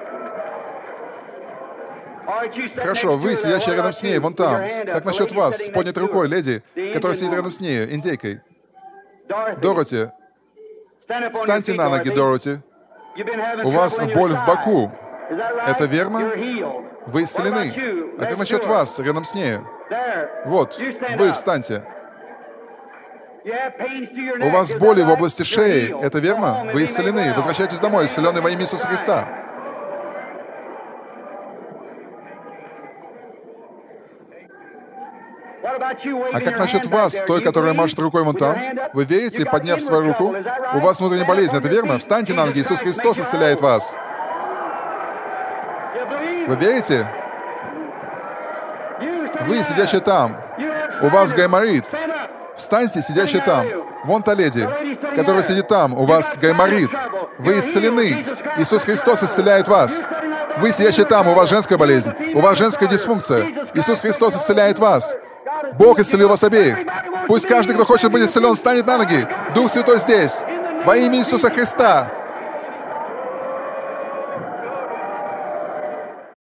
Хорошо, вы, сидящие рядом с ней, вон там. Как насчет вас, с поднятой рукой, леди, которая сидит рядом с ней, индейкой? Дороти, встаньте на ноги, Дороти. У вас боль в боку. Это верно? Вы исцелены. А как насчет вас, рядом с ней? Вот, вы встаньте. У вас боли в области шеи. Это верно? Вы исцелены. Возвращайтесь домой, исцеленный во имя Иисуса Христа. А как насчет вас, той, которая машет рукой вон там? Вы верите, подняв свою руку? У вас внутренняя болезнь, это верно? Встаньте на ноги, Иисус Христос исцеляет вас. Вы верите? Вы, сидящие там, у вас гайморит. Встаньте, сидящие там. Вон та леди, которая сидит там, у вас гайморит. Вы исцелены. Иисус Христос исцеляет вас. Вы, сидящие там, у вас женская болезнь. У вас женская дисфункция. Иисус Христос исцеляет вас. Бог исцелил вас обеих. Пусть каждый, кто хочет быть исцелен, встанет на ноги. Дух Святой здесь. Во имя Иисуса Христа.